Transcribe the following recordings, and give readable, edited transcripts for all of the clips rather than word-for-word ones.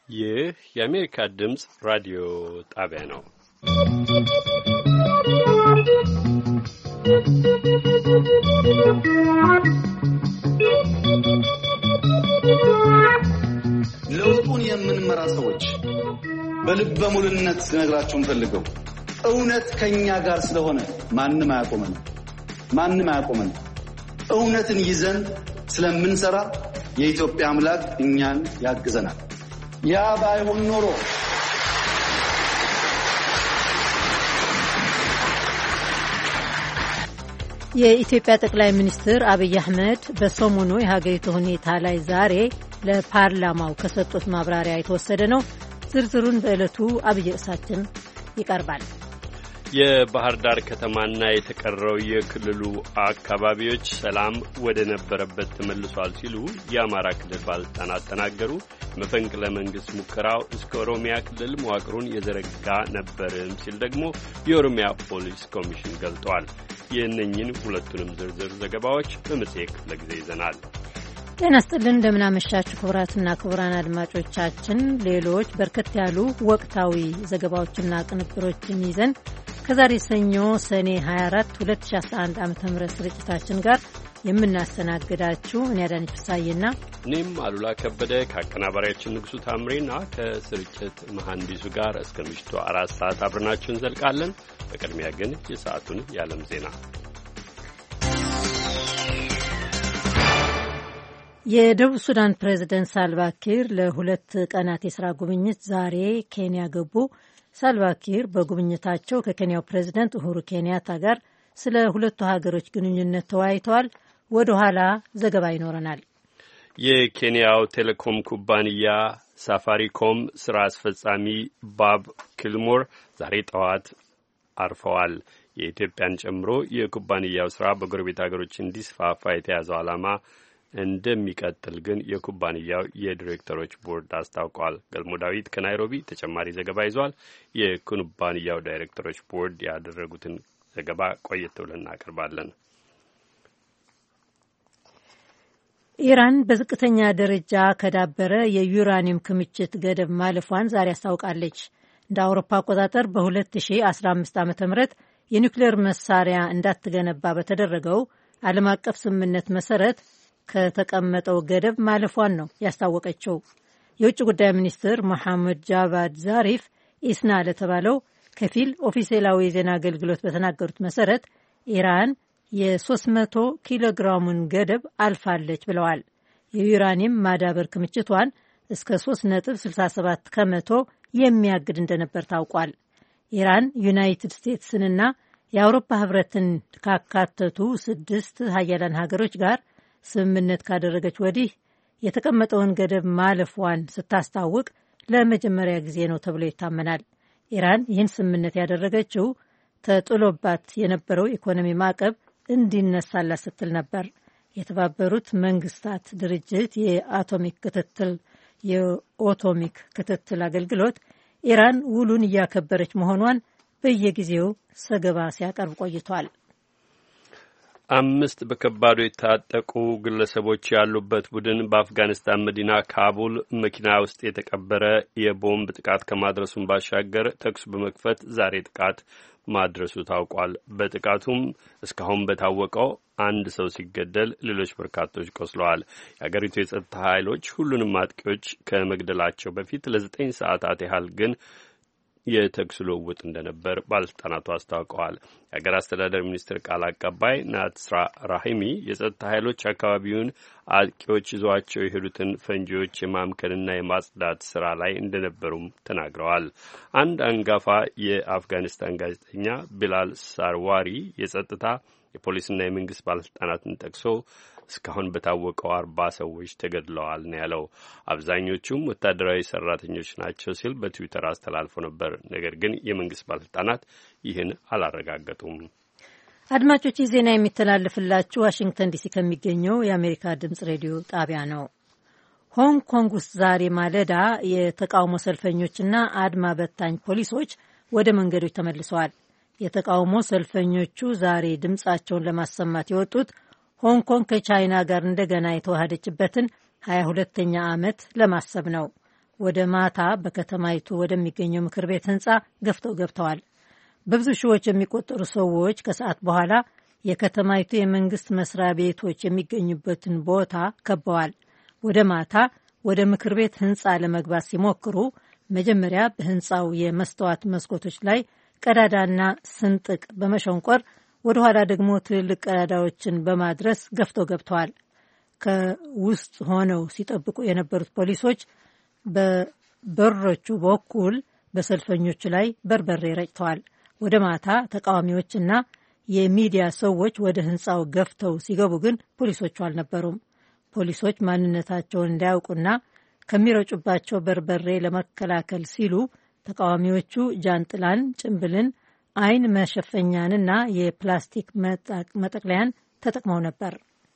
ይህ የአሜሪካ ድምፅ ራዲዮ ጣቢያ ነው። ለውጡን የምንመራ ሰዎች በልበ ሙሉነት ልነግራችሁ ፈልገው እውነት ከኛ ጋር ስለሆነ ማንም አያቆመን። እውነትን ይዘን ስለምንሰራ የኢትዮጵያ አምላክ እኛን ያግዘናል። ያ ባይሆን ኖሮ የኢትዮጵያ ጠቅላይ ሚኒስትር አብይ አህመድ በሰሞኑ የሀገሪቱ ሁኔታ ላይ ዛሬ ለፓርላማው ከሰጡት ማብራሪያ የተወሰደ ነው። ዝርዝሩን በዕለቱ አብይ ርዕሳችን ይቀርባል። የባህር ዳር ከተማና የተቀረው የክልሉ አካባቢዎች ሰላም ወደ ነበረበት ተመልሷል ሲሉ የአማራ ክልል ባለስልጣናት ተናገሩ። መፈንቅለ መንግስት ሙከራው እስከ ኦሮሚያ ክልል መዋቅሩን የዘረጋ ነበርም ሲል ደግሞ የኦሮሚያ ፖሊስ ኮሚሽን ገልጧል። የእነኝን ሁለቱንም ዝርዝር ዘገባዎች በመጽሔት ክፍለ ጊዜ ይዘናል። ጤና ይስጥልን፣ እንደምናመሻችሁ ክቡራትና ክቡራን አድማጮቻችን ሌሎች በርከት ያሉ ወቅታዊ ዘገባዎችና ቅንብሮችን ይዘን ከዛሬ ሰኞ ሰኔ 24 2011 ዓ.ም ስርጭታችን ጋር የምናስተናግዳችሁ እኔ አዳነች ፍሳዬና እኔም አሉላ ከበደ ከአቀናባሪያችን ንጉሱ ታምሬና ከስርጭት መሐንዲሱ ጋር እስከ ምሽቱ 4 ሰዓት አብረናችሁ እንዘልቃለን። በቅድሚያ ግን የሰዓቱን የዓለም ዜና። የደቡብ ሱዳን ፕሬዝደንት ሳልቫኪር ለሁለት ቀናት የሥራ ጉብኝት ዛሬ ኬንያ ገቡ። ሳልቫኪር በጉብኝታቸው ከኬንያው ፕሬዝደንት ኡሁሩ ኬንያታ ጋር ስለ ሁለቱ ሀገሮች ግንኙነት ተወያይተዋል። ወደ ኋላ ዘገባ ይኖረናል። የኬንያው ቴሌኮም ኩባንያ ሳፋሪኮም ስራ አስፈጻሚ ባብ ኪልሞር ዛሬ ጠዋት አርፈዋል። የኢትዮጵያን ጨምሮ የኩባንያው ስራ በጎረቤት ሀገሮች እንዲስፋፋ የተያዘው ዓላማ እንደሚቀጥል ግን የኩባንያው የዲሬክተሮች ቦርድ አስታውቋል። ገልሞ ዳዊት ከናይሮቢ ተጨማሪ ዘገባ ይዟል። የኩባንያው ዳይሬክተሮች ቦርድ ያደረጉትን ዘገባ ቆየት ብለን እናቀርባለን። ኢራን በዝቅተኛ ደረጃ ከዳበረ የዩራኒየም ክምችት ገደብ ማለፏን ዛሬ አስታውቃለች። እንደ አውሮፓ አቆጣጠር በ2015 ዓ.ም የኒውክሌር መሳሪያ እንዳትገነባ በተደረገው ዓለም አቀፍ ስምምነት መሰረት ከተቀመጠው ገደብ ማለፏን ነው ያስታወቀችው። የውጭ ጉዳይ ሚኒስትር መሐመድ ጃቫድ ዛሪፍ ኢስና ለተባለው ከፊል ኦፊሴላዊ የዜና አገልግሎት በተናገሩት መሰረት ኢራን የ300 ኪሎ ግራሙን ገደብ አልፋለች ብለዋል። የዩራኒየም ማዳበር ክምችቷን እስከ 3.67 ከመቶ የሚያግድ እንደነበር ታውቋል። ኢራን ዩናይትድ ስቴትስንና የአውሮፓ ህብረትን ካካተቱ 6 ሀያላን ሀገሮች ጋር ስምምነት ካደረገች ወዲህ የተቀመጠውን ገደብ ማለፏን ስታስታውቅ ለመጀመሪያ ጊዜ ነው ተብሎ ይታመናል። ኢራን ይህን ስምምነት ያደረገችው ተጥሎባት የነበረው ኢኮኖሚ ማዕቀብ እንዲነሳላት ስትል ነበር። የተባበሩት መንግስታት ድርጅት የኦቶሚክ ክትትል አገልግሎት ኢራን ውሉን እያከበረች መሆኗን በየጊዜው ዘገባ ሲያቀርብ ቆይቷል። 5 በከባዱ የታጠቁ ግለሰቦች ያሉበት ቡድን በአፍጋኒስታን መዲና ካቡል መኪና ውስጥ የተቀበረ የቦምብ ጥቃት ከማድረሱን ባሻገር ተኩስ በመክፈት ዛሬ ጥቃት ማድረሱ ታውቋል። በጥቃቱም እስካሁን በታወቀው 1 ሰው ሲገደል ሌሎች በርካቶች ቆስለዋል። የአገሪቱ የጸጥታ ኃይሎች ሁሉንም አጥቂዎች ከመግደላቸው በፊት ለ9 ሰዓታት ያህል ግን የተኩስ ልውውጥ እንደነበር ባለስልጣናቱ አስታውቀዋል። የሀገር አስተዳደር ሚኒስትር ቃል አቀባይ ናትስራ ራሂሚ የጸጥታ ኃይሎች አካባቢውን አጥቂዎች ይዟቸው የሄዱትን ፈንጂዎች የማምከንና የማጽዳት ስራ ላይ እንደነበሩም ተናግረዋል። አንድ አንጋፋ የአፍጋኒስታን ጋዜጠኛ ቢላል ሳርዋሪ የጸጥታ የፖሊስና የመንግስት ባለስልጣናትን ጠቅሶ እስካሁን በታወቀው 40 ሰዎች ተገድለዋል ነው ያለው። አብዛኞቹም ወታደራዊ ሰራተኞች ናቸው ሲል በትዊተር አስተላልፎ ነበር። ነገር ግን የመንግስት ባለስልጣናት ይህን አላረጋገጡም። አድማጮች፣ ዜና የሚተላለፍላችሁ ዋሽንግተን ዲሲ ከሚገኘው የአሜሪካ ድምጽ ሬዲዮ ጣቢያ ነው። ሆንግ ኮንግ ውስጥ ዛሬ ማለዳ የተቃውሞ ሰልፈኞችና አድማ በታኝ ፖሊሶች ወደ መንገዶች ተመልሰዋል። የተቃውሞ ሰልፈኞቹ ዛሬ ድምጻቸውን ለማሰማት የወጡት ሆንግ ኮንግ ከቻይና ጋር እንደገና የተዋሃደችበትን 22ኛ ዓመት ለማሰብ ነው። ወደ ማታ በከተማይቱ ወደሚገኘው ምክር ቤት ህንፃ ገፍተው ገብተዋል። በብዙ ሺዎች የሚቆጠሩ ሰዎች ከሰዓት በኋላ የከተማይቱ የመንግስት መስሪያ ቤቶች የሚገኙበትን ቦታ ከበዋል። ወደ ማታ ወደ ምክር ቤት ህንፃ ለመግባት ሲሞክሩ መጀመሪያ በህንፃው የመስተዋት መስኮቶች ላይ ቀዳዳና ስንጥቅ በመሸንቆር ወደ ኋላ ደግሞ ትልልቅ ቀዳዳዎችን በማድረስ ገፍተው ገብተዋል። ከውስጥ ሆነው ሲጠብቁ የነበሩት ፖሊሶች በበሮቹ በኩል በሰልፈኞቹ ላይ በርበሬ ረጭተዋል። ወደ ማታ ተቃዋሚዎችና የሚዲያ ሰዎች ወደ ህንፃው ገፍተው ሲገቡ ግን ፖሊሶቹ አልነበሩም። ፖሊሶች ማንነታቸውን እንዳያውቁና ከሚረጩባቸው በርበሬ ለመከላከል ሲሉ ተቃዋሚዎቹ ጃንጥላን፣ ጭንብልን፣ አይን መሸፈኛንና የፕላስቲክ መጠቅለያን ተጠቅመው ነበር።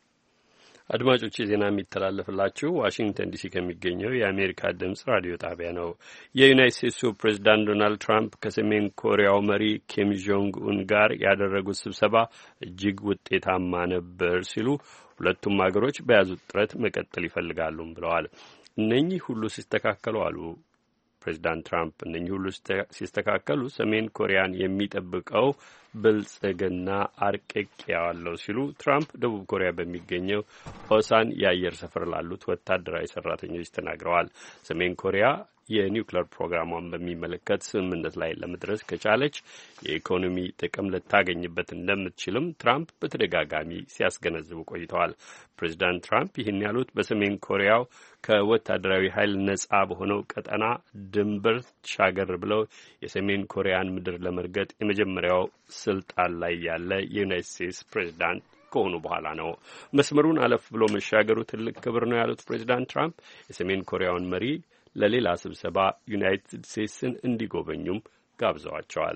አድማጮች ዜና የሚተላለፍላችሁ ዋሽንግተን ዲሲ ከሚገኘው የአሜሪካ ድምጽ ራዲዮ ጣቢያ ነው። የዩናይትድ ስቴትሱ ፕሬዚዳንት ዶናልድ ትራምፕ ከሰሜን ኮሪያው መሪ ኪም ጆንግ ኡን ጋር ያደረጉት ስብሰባ እጅግ ውጤታማ ነበር ሲሉ ሁለቱም ሀገሮች በያዙት ጥረት መቀጠል ይፈልጋሉም ብለዋል። እነኚህ ሁሉ ሲስተካከሉ አሉ ፕሬዚዳንት ትራምፕ እነኚህ ሁሉ ሲስተካከሉ ሰሜን ኮሪያን የሚጠብቀው ብልጽግና አርቅቄዋለሁ ሲሉ ትራምፕ ደቡብ ኮሪያ በሚገኘው ኦሳን የአየር ሰፈር ላሉት ወታደራዊ ሰራተኞች ተናግረዋል። ሰሜን ኮሪያ የኒውክሌር ፕሮግራሟን በሚመለከት ስምምነት ላይ ለመድረስ ከቻለች የኢኮኖሚ ጥቅም ልታገኝበት እንደምትችልም ትራምፕ በተደጋጋሚ ሲያስገነዝቡ ቆይተዋል። ፕሬዚዳንት ትራምፕ ይህን ያሉት በሰሜን ኮሪያው ከወታደራዊ ኃይል ነጻ በሆነው ቀጠና ድንበር ሻገር ብለው የሰሜን ኮሪያን ምድር ለመርገጥ የመጀመሪያው ስልጣን ላይ ያለ የዩናይትድ ስቴትስ ፕሬዚዳንት ከሆኑ በኋላ ነው። መስመሩን አለፍ ብሎ መሻገሩ ትልቅ ክብር ነው ያሉት ፕሬዚዳንት ትራምፕ የሰሜን ኮሪያውን መሪ ለሌላ ስብሰባ ዩናይትድ ስቴትስን እንዲጎበኙም ጋብዘዋቸዋል።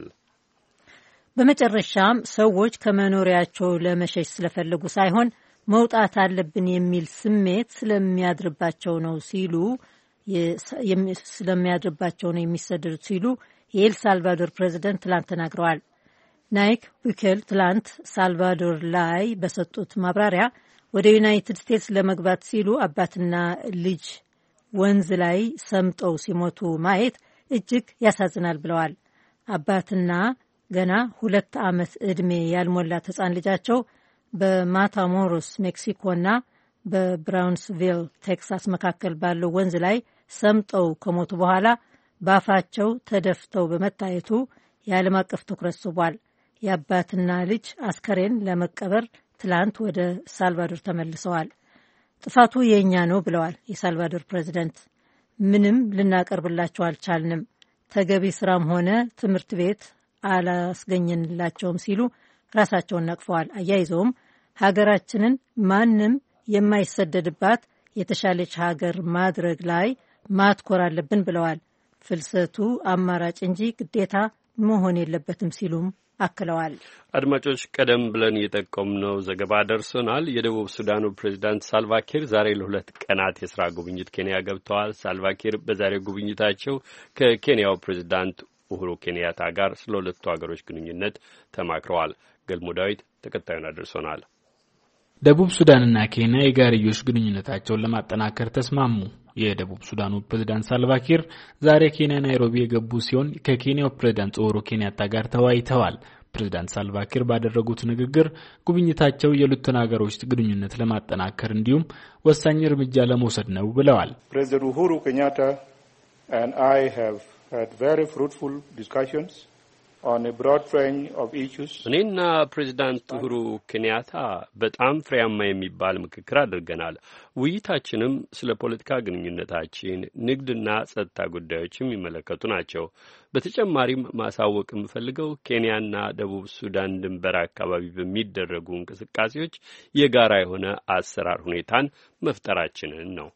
በመጨረሻም ሰዎች ከመኖሪያቸው ለመሸሽ ስለፈለጉ ሳይሆን መውጣት አለብን የሚል ስሜት ስለሚያድርባቸው ነው የሚሰደዱት ሲሉ የኤል ሳልቫዶር ፕሬዚደንት ትላንት ተናግረዋል። ናይክ ቡኬል ትላንት ሳልቫዶር ላይ በሰጡት ማብራሪያ ወደ ዩናይትድ ስቴትስ ለመግባት ሲሉ አባትና ልጅ ወንዝ ላይ ሰምጠው ሲሞቱ ማየት እጅግ ያሳዝናል ብለዋል። አባትና ገና 2 ዓመት ዕድሜ ያልሞላት ሕፃን ልጃቸው በማታሞሮስ ሜክሲኮና በብራውንስቪል ቴክሳስ መካከል ባለው ወንዝ ላይ ሰምጠው ከሞቱ በኋላ በአፋቸው ተደፍተው በመታየቱ የዓለም አቀፍ ትኩረት ስቧል። የአባትና ልጅ አስከሬን ለመቀበር ትላንት ወደ ሳልቫዶር ተመልሰዋል። ጥፋቱ የእኛ ነው ብለዋል የሳልቫዶር ፕሬዚደንት። ምንም ልናቀርብላቸው አልቻልንም፣ ተገቢ ስራም ሆነ ትምህርት ቤት አላስገኘንላቸውም ሲሉ ራሳቸውን ነቅፈዋል። አያይዘውም ሀገራችንን ማንም የማይሰደድባት የተሻለች ሀገር ማድረግ ላይ ማትኮር አለብን ብለዋል። ፍልሰቱ አማራጭ እንጂ ግዴታ መሆን የለበትም ሲሉም አክለዋል። አድማጮች፣ ቀደም ብለን የጠቆምነው ዘገባ ደርሶናል። የደቡብ ሱዳኑ ፕሬዚዳንት ሳልቫኪር ዛሬ ለ2 ቀናት የስራ ጉብኝት ኬንያ ገብተዋል። ሳልቫኪር በዛሬው ጉብኝታቸው ከኬንያው ፕሬዚዳንት ኡሁሩ ኬንያታ ጋር ስለ ሁለቱ ሀገሮች ግንኙነት ተማክረዋል። ገልሞ ዳዊት ተከታዩን አድርሶናል። ደቡብ ሱዳንና ኬንያ የጋርዮሽ ግንኙነታቸውን ለማጠናከር ተስማሙ። የደቡብ ሱዳኑ ፕሬዝዳንት ሳልቫኪር ዛሬ ኬንያ ናይሮቢ የገቡ ሲሆን ከኬንያው ፕሬዝዳንት ኡሁሩ ኬንያታ ጋር ተወያይተዋል። ፕሬዝዳንት ሳልቫኪር ባደረጉት ንግግር ጉብኝታቸው የሁለቱን ሀገሮች ግንኙነት ለማጠናከር እንዲሁም ወሳኝ እርምጃ ለመውሰድ ነው ብለዋል። ፕሬዝዳንት ኡሁሩ ኬንያታ and I have had very fruitful discussions on a broad range of issues. እኔና ፕሬዝዳንት ኡሁሩ ኬንያታ በጣም ፍሬያማ የሚባል ምክክር አድርገናል። ውይይታችንም ስለ ፖለቲካ ግንኙነታችን፣ ንግድና ጸጥታ ጉዳዮች የሚመለከቱ ናቸው። በተጨማሪም ማሳወቅ የምፈልገው ኬንያና ደቡብ ሱዳን ድንበር አካባቢ በሚደረጉ እንቅስቃሴዎች የጋራ የሆነ አሰራር ሁኔታን መፍጠራችንን ነው።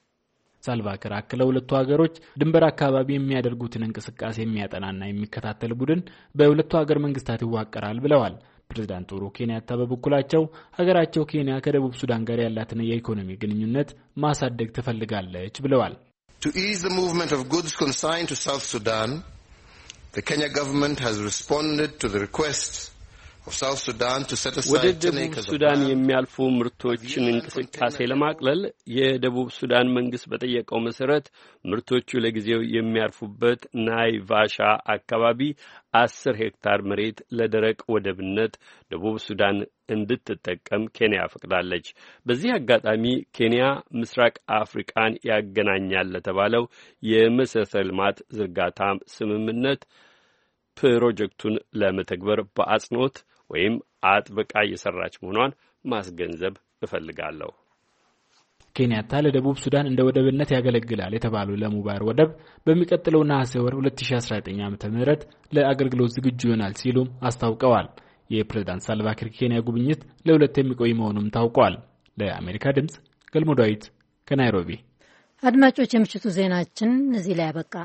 ሳልቫኪር አክለው ሁለቱ ሀገሮች ድንበር አካባቢ የሚያደርጉትን እንቅስቃሴ የሚያጠናና የሚከታተል ቡድን በሁለቱ ሀገር መንግስታት ይዋቀራል ብለዋል። ፕሬዝዳንት ኡሁሩ ኬንያታ በበኩላቸው ሀገራቸው ኬንያ ከደቡብ ሱዳን ጋር ያላትን የኢኮኖሚ ግንኙነት ማሳደግ ትፈልጋለች ብለዋል። To ease the movement of goods consigned to South Sudan, the Kenya government has responded to the request of South Sudan to set aside ወደ ደቡብ ሱዳን የሚያልፉ ምርቶችን እንቅስቃሴ ለማቅለል የደቡብ ሱዳን መንግስት በጠየቀው መሰረት ምርቶቹ ለጊዜው የሚያርፉበት ናይቫሻ አካባቢ 10 ሄክታር መሬት ለደረቅ ወደብነት ደቡብ ሱዳን እንድትጠቀም ኬንያ ፈቅዳለች። በዚህ አጋጣሚ ኬንያ ምስራቅ አፍሪካን ያገናኛል ለተባለው የመሰረተ ልማት ዝርጋታ ስምምነት ፕሮጀክቱን ለመተግበር በአጽንኦት ወይም አጥብቃ እየሰራች መሆኗን ማስገንዘብ እፈልጋለሁ። ኬንያታ ለደቡብ ሱዳን እንደ ወደብነት ያገለግላል የተባለው ለሙባር ወደብ በሚቀጥለው ነሐሴ ወር 2019 ዓ.ም ለአገልግሎት ዝግጁ ይሆናል ሲሉም አስታውቀዋል። የፕሬዝዳንት ሳልቫኪር ኬንያ ጉብኝት ለሁለት የሚቆይ መሆኑም ታውቋል። ለአሜሪካ ድምጽ ገልሞ ዳዊት ከናይሮቢ። አድማጮች፣ የምሽቱ ዜናችን እዚህ ላይ ያበቃ።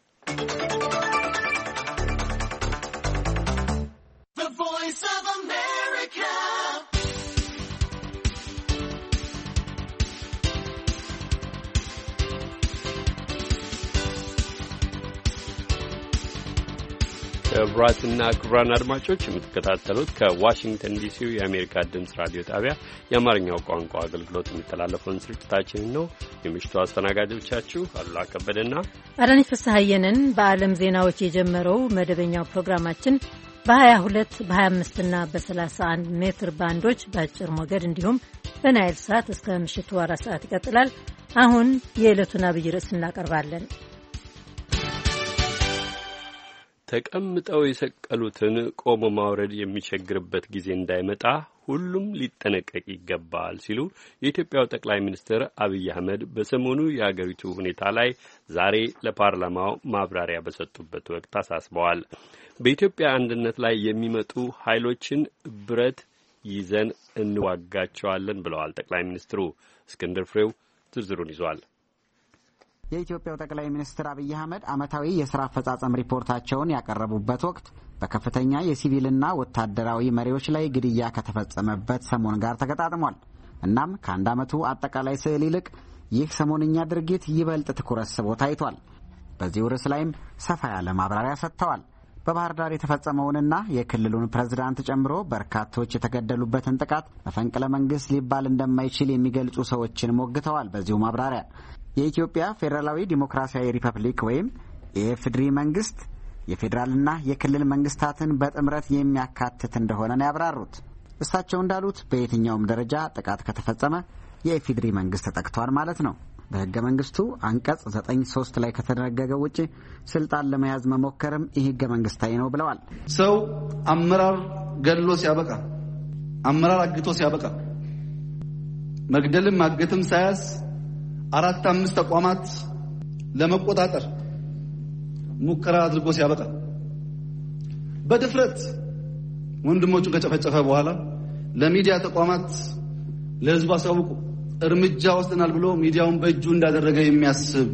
ክቡራትና ክቡራን አድማጮች የምትከታተሉት ከዋሽንግተን ዲሲ የአሜሪካ ድምጽ ራዲዮ ጣቢያ የአማርኛው ቋንቋ አገልግሎት የሚተላለፈውን ስርጭታችንን ነው። የምሽቱ አስተናጋጆቻችሁ አሉላ ከበደና አዳነች ፍስሐየንን። በዓለም ዜናዎች የጀመረው መደበኛው ፕሮግራማችን በ22 በ25 እና በ31 ሜትር ባንዶች በአጭር ሞገድ እንዲሁም በናይል ሳት እስከ ምሽቱ 4 ሰዓት ይቀጥላል። አሁን የዕለቱን አብይ ርዕስ እናቀርባለን። ተቀምጠው የሰቀሉትን ቆሞ ማውረድ የሚቸግርበት ጊዜ እንዳይመጣ ሁሉም ሊጠነቀቅ ይገባል ሲሉ የኢትዮጵያው ጠቅላይ ሚኒስትር አብይ አህመድ በሰሞኑ የአገሪቱ ሁኔታ ላይ ዛሬ ለፓርላማው ማብራሪያ በሰጡበት ወቅት አሳስበዋል። በኢትዮጵያ አንድነት ላይ የሚመጡ ኃይሎችን ብረት ይዘን እንዋጋቸዋለን ብለዋል ጠቅላይ ሚኒስትሩ። እስክንድር ፍሬው ዝርዝሩን ይዟል። የኢትዮጵያው ጠቅላይ ሚኒስትር አብይ አህመድ ዓመታዊ የሥራ አፈጻጸም ሪፖርታቸውን ያቀረቡበት ወቅት በከፍተኛ የሲቪልና ወታደራዊ መሪዎች ላይ ግድያ ከተፈጸመበት ሰሞን ጋር ተገጣጥሟል። እናም ከአንድ ዓመቱ አጠቃላይ ስዕል ይልቅ ይህ ሰሞንኛ ድርጊት ይበልጥ ትኩረት ስቦ ታይቷል። በዚሁ ርዕስ ላይም ሰፋ ያለ ማብራሪያ ሰጥተዋል። በባህር ዳር የተፈጸመውንና የክልሉን ፕሬዝዳንት ጨምሮ በርካቶች የተገደሉበትን ጥቃት መፈንቅለ መንግሥት ሊባል እንደማይችል የሚገልጹ ሰዎችን ሞግተዋል። በዚሁ ማብራሪያ የኢትዮጵያ ፌዴራላዊ ዲሞክራሲያዊ ሪፐብሊክ ወይም የኢፌዴሪ መንግስት የፌዴራልና የክልል መንግስታትን በጥምረት የሚያካትት እንደሆነ ነው ያብራሩት። እሳቸው እንዳሉት በየትኛውም ደረጃ ጥቃት ከተፈጸመ የኢፌዴሪ መንግስት ተጠቅቷል ማለት ነው። በሕገ መንግስቱ አንቀጽ 9(3) ላይ ከተደነገገው ውጪ ስልጣን ለመያዝ መሞከርም ይህ ሕገ መንግስታዊ ነው ብለዋል። ሰው አመራር ገድሎ ሲያበቃ፣ አመራር አግቶ ሲያበቃ፣ መግደልም ማገትም ሳያስ 4-5 ተቋማት ለመቆጣጠር ሙከራ አድርጎ ሲያበቃ በድፍረት ወንድሞቹን ከጨፈጨፈ በኋላ ለሚዲያ ተቋማት ለህዝብ አሳውቁ እርምጃ ወስደናል ብሎ ሚዲያውን በእጁ እንዳደረገ የሚያስብ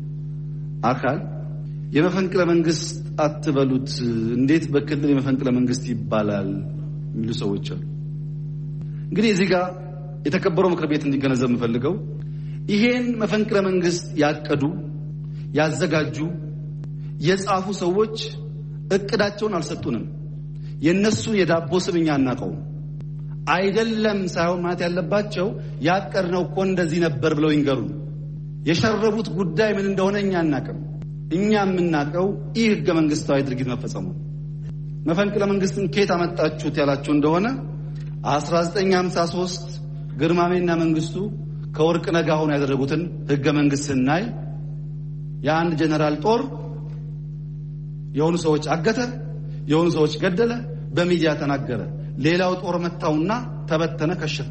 አካል የመፈንቅለ መንግስት አትበሉት፣ እንዴት በክልል የመፈንቅለ መንግስት ይባላል የሚሉ ሰዎች አሉ። እንግዲህ እዚህ ጋር የተከበረው ምክር ቤት እንዲገነዘብ የምፈልገው ይሄን መፈንቅለ መንግስት ያቀዱ ያዘጋጁ የጻፉ ሰዎች እቅዳቸውን አልሰጡንም። የነሱ የዳቦ ስምኛ እናቀው አይደለም ሳይሆን ማለት ያለባቸው ያቀርነው እኮ እንደዚህ ነበር ብለው ይንገሩ። የሸረቡት ጉዳይ ምን እንደሆነ እኛ እናቀም። እኛ የምናቀው ይህ ሕገ መንግስታዊ ድርጊት መፈጸሙ። መፈንቅለ መንግስትን ከየት አመጣችሁት ያላችሁ እንደሆነ 1953 ግርማሜና መንግስቱ ከወርቅ ነጋ ሆኖ ያደረጉትን ሕገ መንግስት ስናይ የአንድ ጀነራል ጦር የሆኑ ሰዎች አገተ፣ የሆኑ ሰዎች ገደለ፣ በሚዲያ ተናገረ። ሌላው ጦር መታውና ተበተነ፣ ከሸፈ።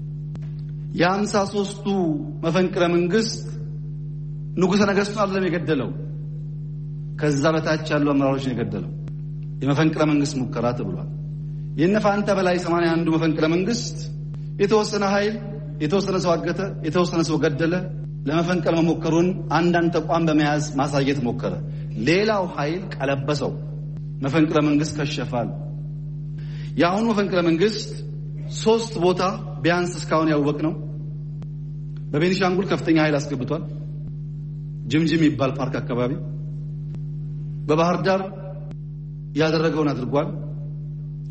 የ53ቱ መፈንቅለ መንግስት ንጉሠ ነገሥቱን አይደለም የገደለው፣ ከዛ በታች ያሉ አመራሮችን የገደለው የመፈንቅለ መንግስት ሙከራ ተብሏል። የነፋንታ በላይ 81ዱ መፈንቅለ መንግስት የተወሰነ ኃይል የተወሰነ ሰው አገተ፣ የተወሰነ ሰው ገደለ። ለመፈንቀል መሞከሩን አንዳንድ ተቋም በመያዝ ማሳየት ሞከረ። ሌላው ኃይል ቀለበሰው፣ መፈንቅለ መንግስት ከሸፋል። የአሁኑ መፈንቅለ መንግስት 3 ቦታ ቢያንስ እስካሁን ያወቅነው በቤኒሻንጉል ከፍተኛ ኃይል አስገብቷል። ጅምጅም የሚባል ፓርክ አካባቢ በባህር ዳር ያደረገውን አድርጓል።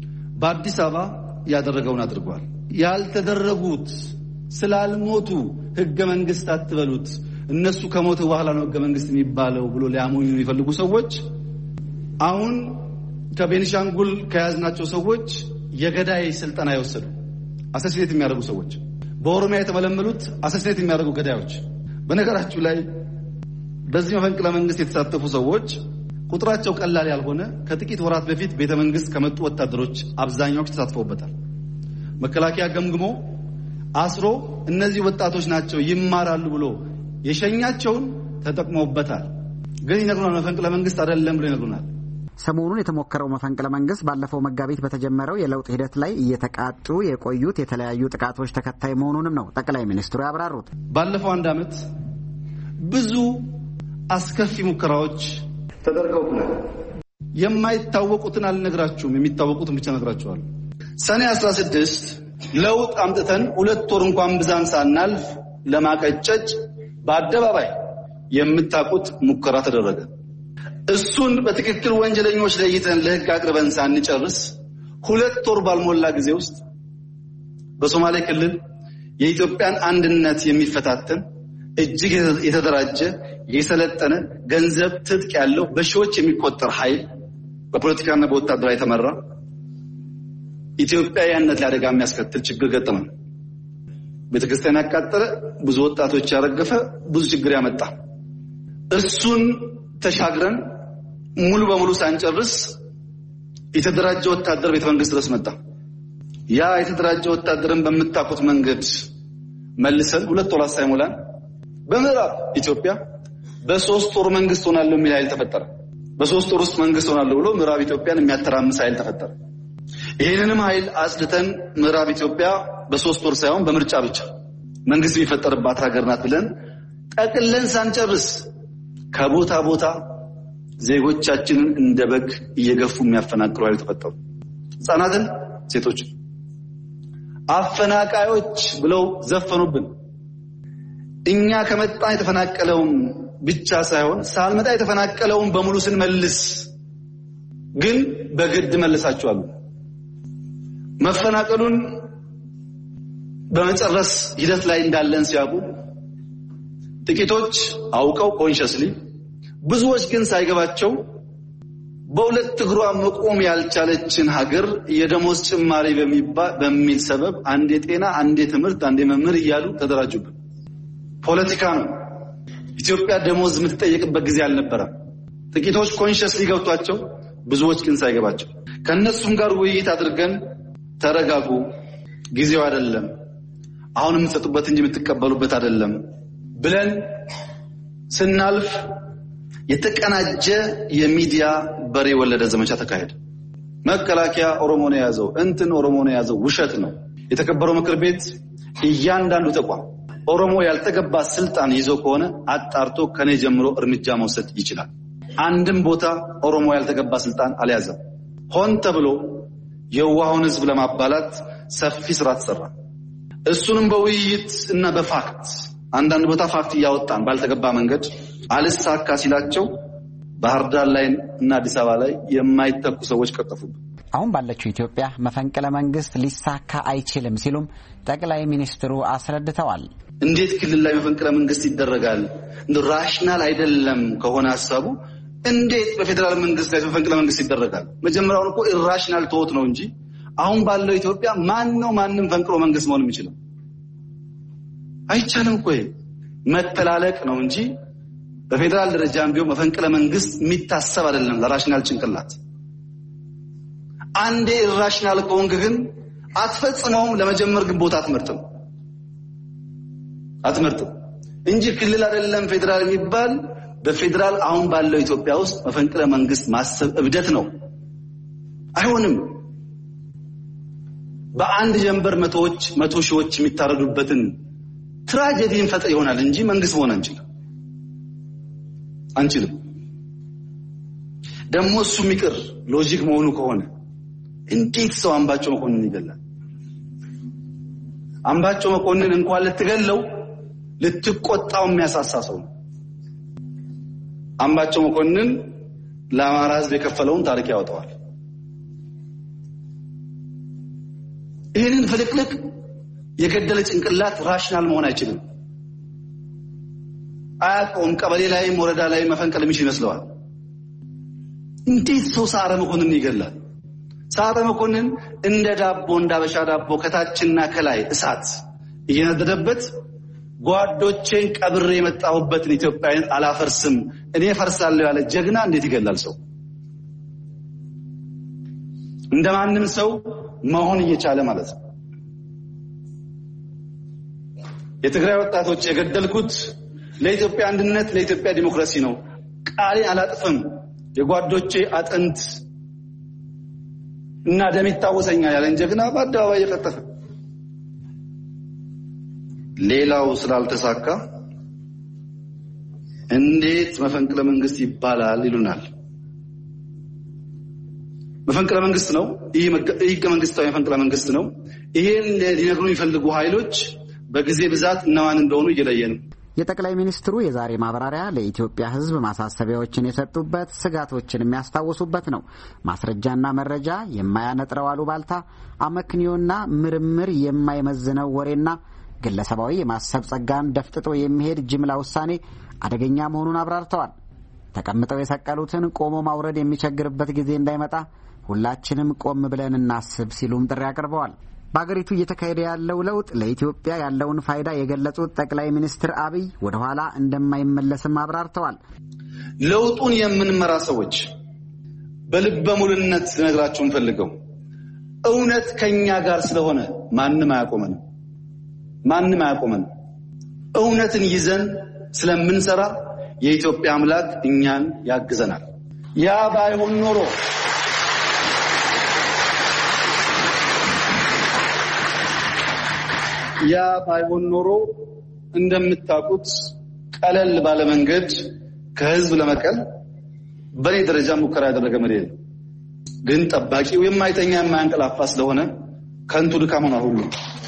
በአዲስ አበባ ያደረገውን አድርጓል። ያልተደረጉት ስላልሞቱ ህገ መንግስት አትበሉት እነሱ ከሞቱ በኋላ ነው ህገ መንግስት የሚባለው ብሎ ሊያሞኙ የሚፈልጉ ሰዎች አሁን ከቤኒሻንጉል ከያዝናቸው ሰዎች የገዳይ ስልጠና ይወሰዱ አሰሲኔት የሚያደርጉ ሰዎች በኦሮሚያ የተመለመሉት አሰሲኔት የሚያደርጉ ገዳዮች በነገራችሁ ላይ በዚህ መፈንቅለ መንግስት የተሳተፉ ሰዎች ቁጥራቸው ቀላል ያልሆነ ከጥቂት ወራት በፊት ቤተ መንግስት ከመጡ ወታደሮች አብዛኛዎቹ ተሳትፈውበታል። መከላከያ ገምግሞ አስሮ እነዚህ ወጣቶች ናቸው ይማራሉ ብሎ የሸኛቸውን ተጠቅመውበታል። ግን ይነግሩናል መፈንቅለ መንግስት አይደለም ብሎ ይነግሩናል። ሰሞኑን የተሞከረው መፈንቅለ መንግስት ባለፈው መጋቢት በተጀመረው የለውጥ ሂደት ላይ እየተቃጡ የቆዩት የተለያዩ ጥቃቶች ተከታይ መሆኑንም ነው ጠቅላይ ሚኒስትሩ ያብራሩት። ባለፈው አንድ አመት ብዙ አስከፊ ሙከራዎች ተደርገውብናል። የማይታወቁትን አልነግራችሁም፣ የሚታወቁትን ብቻ ነግራችኋለሁ። ሰኔ 16 ለውጥ አምጥተን 2 ወር እንኳን ብዛም ሳናልፍ ለማቀጨጭ በአደባባይ የምታውቁት ሙከራ ተደረገ። እሱን በትክክል ወንጀለኞች ለይተን ለህግ አቅርበን ሳንጨርስ 2 ወር ባልሞላ ጊዜ ውስጥ በሶማሌ ክልል የኢትዮጵያን አንድነት የሚፈታተን እጅግ የተደራጀ የሰለጠነ ገንዘብ ትጥቅ ያለው በሺዎች የሚቆጠር ኃይል በፖለቲካና በወታደራዊ የተመራ ኢትዮጵያዊነት ለአደጋ የሚያስከትል ችግር ገጠመን። ቤተክርስቲያን ያቃጠለ፣ ብዙ ወጣቶች ያረገፈ፣ ብዙ ችግር ያመጣ እሱን ተሻግረን ሙሉ በሙሉ ሳንጨርስ የተደራጀ ወታደር ቤተ መንግስት ድረስ መጣ። ያ የተደራጀ ወታደርን በመታቆት መንገድ መልሰን 2 ወራት ሳይሞላን በምዕራብ ኢትዮጵያ በ3 ወር መንግስት ሆናለሁ የሚል ኃይል ተፈጠረ። በ3 ወር ውስጥ መንግስት ሆናለሁ ብሎ ምዕራብ ኢትዮጵያን የሚያተራምስ ኃይል ተፈጠረ። ይሄንንም ኃይል አጽድተን ምዕራብ ኢትዮጵያ በ3 ወር ሳይሆን በምርጫ ብቻ መንግስት የሚፈጠርባት ሀገር ናት ብለን ጠቅለን ሳንጨርስ ከቦታ ቦታ ዜጎቻችንን እንደ በግ እየገፉ የሚያፈናቅሉ ኃይል ተፈጠሩ። ህፃናትን፣ ሴቶችን አፈናቃዮች ብለው ዘፈኑብን። እኛ ከመጣ የተፈናቀለውን ብቻ ሳይሆን ሳልመጣ የተፈናቀለውን በሙሉ ስንመልስ ግን በግድ መልሳቸዋል። መፈናቀሉን በመጨረስ ሂደት ላይ እንዳለን ሲያውቁ ጥቂቶች አውቀው ኮንሺየስሊ፣ ብዙዎች ግን ሳይገባቸው በሁለት እግሯ መቆም ያልቻለችን ሀገር የደሞዝ ጭማሪ በሚል ሰበብ አንዴ ጤና፣ አንዴ ትምህርት፣ አንዴ መምህር እያሉ ተደራጁብን። ፖለቲካ ነው። ኢትዮጵያ ደሞዝ የምትጠየቅበት ጊዜ አልነበረም። ጥቂቶች ኮንሺየስሊ ገብቷቸው፣ ብዙዎች ግን ሳይገባቸው ከነሱም ጋር ውይይት አድርገን ተረጋጉ፣ ጊዜው አይደለም፣ አሁን የምትሰጡበት እንጂ የምትቀበሉበት አይደለም ብለን ስናልፍ የተቀናጀ የሚዲያ በሬ ወለደ ዘመቻ ተካሄደ። መከላከያ ኦሮሞ ነው ያዘው፣ እንትን ኦሮሞ ነው ያዘው፣ ውሸት ነው። የተከበረው ምክር ቤት እያንዳንዱ ተቋም ኦሮሞ ያልተገባ ስልጣን ይዞ ከሆነ አጣርቶ ከኔ ጀምሮ እርምጃ መውሰድ ይችላል። አንድም ቦታ ኦሮሞ ያልተገባ ስልጣን አልያዘም። ሆን ተብሎ የዋሁን ህዝብ ለማባላት ሰፊ ስራ ተሰራ። እሱንም በውይይት እና በፋክት አንዳንድ ቦታ ፋክት እያወጣን ባልተገባ መንገድ አልሳካ ሲላቸው ባህር ዳር ላይ እና አዲስ አበባ ላይ የማይተኩ ሰዎች ቀጠፉብን። አሁን ባለችው ኢትዮጵያ መፈንቅለ መንግስት ሊሳካ አይችልም ሲሉም ጠቅላይ ሚኒስትሩ አስረድተዋል። እንዴት ክልል ላይ መፈንቅለ መንግስት ይደረጋል? ራሽናል አይደለም ከሆነ ሐሳቡ እንዴት በፌደራል መንግስት ላይ መፈንቅለ መንግስት ይደረጋል? መጀመሪያውን እኮ ኢራሽናል ተወት ነው እንጂ አሁን ባለው ኢትዮጵያ ማንም ፈንቅሎ መንግስት መሆን የሚችለው አይቻልም እኮ። መተላለቅ ነው እንጂ በፌደራል ደረጃም ቢሆን መፈንቅለ መንግስት የሚታሰብ አይደለም ለራሽናል ጭንቅላት። አንዴ ኢራሽናል ከሆንክ ግን አትፈጽመውም። ለመጀመር ግን ቦታ አትመርጥም እንጂ ክልል አይደለም ፌደራል የሚባል በፌደራል አሁን ባለው ኢትዮጵያ ውስጥ መፈንቅለ መንግስት ማሰብ እብደት ነው። አይሆንም። በአንድ ጀንበር መቶ ሺዎች የሚታረዱበትን ትራጀዲ እንፈጥር ይሆናል እንጂ መንግስት መሆን አንችልም። ደግሞ እሱ የሚቀር ሎጂክ መሆኑ ከሆነ እንዴት ሰው አምባቸው መኮንን ይገላል? አምባቸው መኮንን እንኳን ልትገለው ልትቆጣው የሚያሳሳ ሰው ነው። አምባቸው መኮንን ለአማራ ህዝብ የከፈለውን ታሪክ ያወጣዋል። ይሄንን ፍልቅልቅ የገደለ ጭንቅላት ራሽናል መሆን አይችልም። አያውቀውም። ቀበሌ ላይ ወረዳ ላይ መፈንቀል የሚችል ይመስለዋል። እንዴት ሰው ሰዓረ መኮንን ይገላል? ሰዓረ መኮንን እንደ ዳቦ እንዳበሻ ዳቦ ከታችና ከላይ እሳት እየነደደበት ጓዶቼን ቀብሬ የመጣሁበትን ኢትዮጵያን አላፈርስም እኔ ፈርሳለሁ ያለ ጀግና እንዴት ይገላል ሰው? እንደማንም ሰው መሆን እየቻለ ማለት ነው። የትግራይ ወጣቶች የገደልኩት ለኢትዮጵያ አንድነት ለኢትዮጵያ ዲሞክራሲ ነው። ቃሌን አላጥፍም። የጓዶቼ አጥንት እና ደም ይታወሰኛል ያለን ጀግና በአደባባይ እየቀጠፈ ሌላው ስላልተሳካ እንዴት መፈንቅለ መንግስት ይባላል ይሉናል። መፈንቅለ መንግስት ነው። ይሄ ህገ መንግስታዊ መፈንቅለ መንግስት ነው። ይሄን ሊነግሩን የሚፈልጉ ኃይሎች በጊዜ ብዛት እነማን እንደሆኑ እየለየን። የጠቅላይ ሚኒስትሩ የዛሬ ማብራሪያ ለኢትዮጵያ ሕዝብ ማሳሰቢያዎችን የሰጡበት ስጋቶችን የሚያስታውሱበት ነው። ማስረጃና መረጃ የማያነጥረው አሉባልታ፣ አመክንዮና ምርምር የማይመዝነው ወሬና ግለሰባዊ የማሰብ ጸጋን ደፍጥጦ የሚሄድ ጅምላ ውሳኔ አደገኛ መሆኑን አብራርተዋል። ተቀምጠው የሰቀሉትን ቆሞ ማውረድ የሚቸግርበት ጊዜ እንዳይመጣ ሁላችንም ቆም ብለን እናስብ ሲሉም ጥሪ አቅርበዋል። በአገሪቱ እየተካሄደ ያለው ለውጥ ለኢትዮጵያ ያለውን ፋይዳ የገለጹት ጠቅላይ ሚኒስትር አብይ ወደ ኋላ እንደማይመለስም አብራርተዋል። ለውጡን የምንመራ ሰዎች በልበ ሙሉነት ነግራችሁን ፈልገው እውነት ከኛ ጋር ስለሆነ ማንም አያቆመንም። እውነትን ይዘን ስለምንሰራ የኢትዮጵያ አምላክ እኛን ያግዘናል። ያ ባይሆን ኖሮ እንደምታውቁት ቀለል ባለ መንገድ ከህዝብ ለመቀል በኔ ደረጃ ሙከራ ያደረገ መሪ ነው። ግን ጠባቂው የማይተኛ የማያንቀላፋ ስለሆነ ከንቱ ድካም ሆነ ሁሉ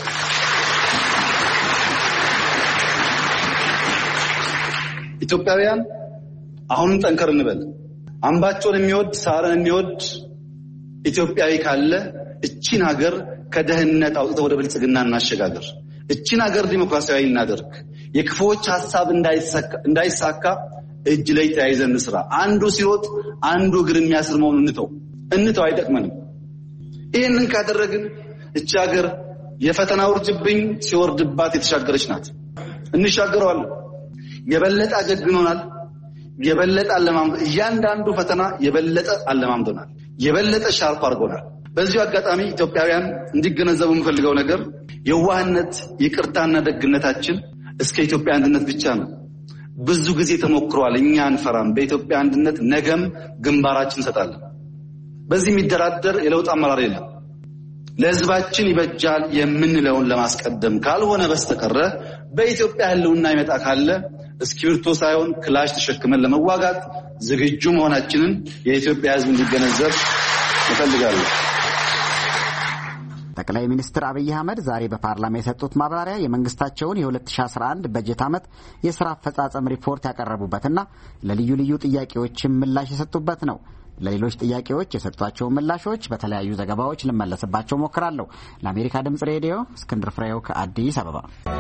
ኢትዮጵያውያን አሁንም ጠንከር እንበል። አምባቸውን የሚወድ ሳርን የሚወድ ኢትዮጵያዊ ካለ እቺን ሀገር ከደህንነት አውጥተው ወደ ብልጽግና እናሸጋገር። እቺን ሀገር ዲሞክራሲያዊ እናደርግ። የክፉዎች ሐሳብ እንዳይሳካ እጅ ላይ ተያይዘን እንስራ። አንዱ ሲወጥ አንዱ እግር የሚያስር መሆኑን እንተው አይጠቅመንም። ይሄንን ካደረግን እቺ ሀገር የፈተና ውርጅብኝ ሲወርድባት የተሻገረች ናት። እንሻገረዋለን። የበለጠ አጀግኖናል። የበለጠ እያንዳንዱ ፈተና የበለጠ አለማምዶናል። የበለጠ ሻርፕ አድርጎናል። በዚሁ አጋጣሚ ኢትዮጵያውያን እንዲገነዘቡ የምፈልገው ነገር የዋህነት፣ ይቅርታና ደግነታችን እስከ ኢትዮጵያ አንድነት ብቻ ነው። ብዙ ጊዜ ተሞክሯል። እኛ አንፈራም። በኢትዮጵያ አንድነት ነገም ግንባራችን እንሰጣለን። በዚህ የሚደራደር የለውጥ አመራር የለም። ለህዝባችን ይበጃል የምንለውን ለማስቀደም ካልሆነ በስተቀረ በኢትዮጵያ ህልውና ይመጣ ካለ እስክሪብቶ ሳይሆን ክላሽ ተሸክመን ለመዋጋት ዝግጁ መሆናችንን የኢትዮጵያ ህዝብ እንዲገነዘብ እፈልጋለሁ። ጠቅላይ ሚኒስትር አብይ አህመድ ዛሬ በፓርላማ የሰጡት ማብራሪያ የመንግስታቸውን የ2011 በጀት ዓመት የሥራ አፈጻጸም ሪፖርት ያቀረቡበትና ለልዩ ልዩ ጥያቄዎችም ምላሽ የሰጡበት ነው። ለሌሎች ጥያቄዎች የሰጧቸው ምላሾች በተለያዩ ዘገባዎች ልመለስባቸው ሞክራለሁ። ለአሜሪካ ድምጽ ሬዲዮ እስክንድር ፍሬው ከአዲስ አበባ።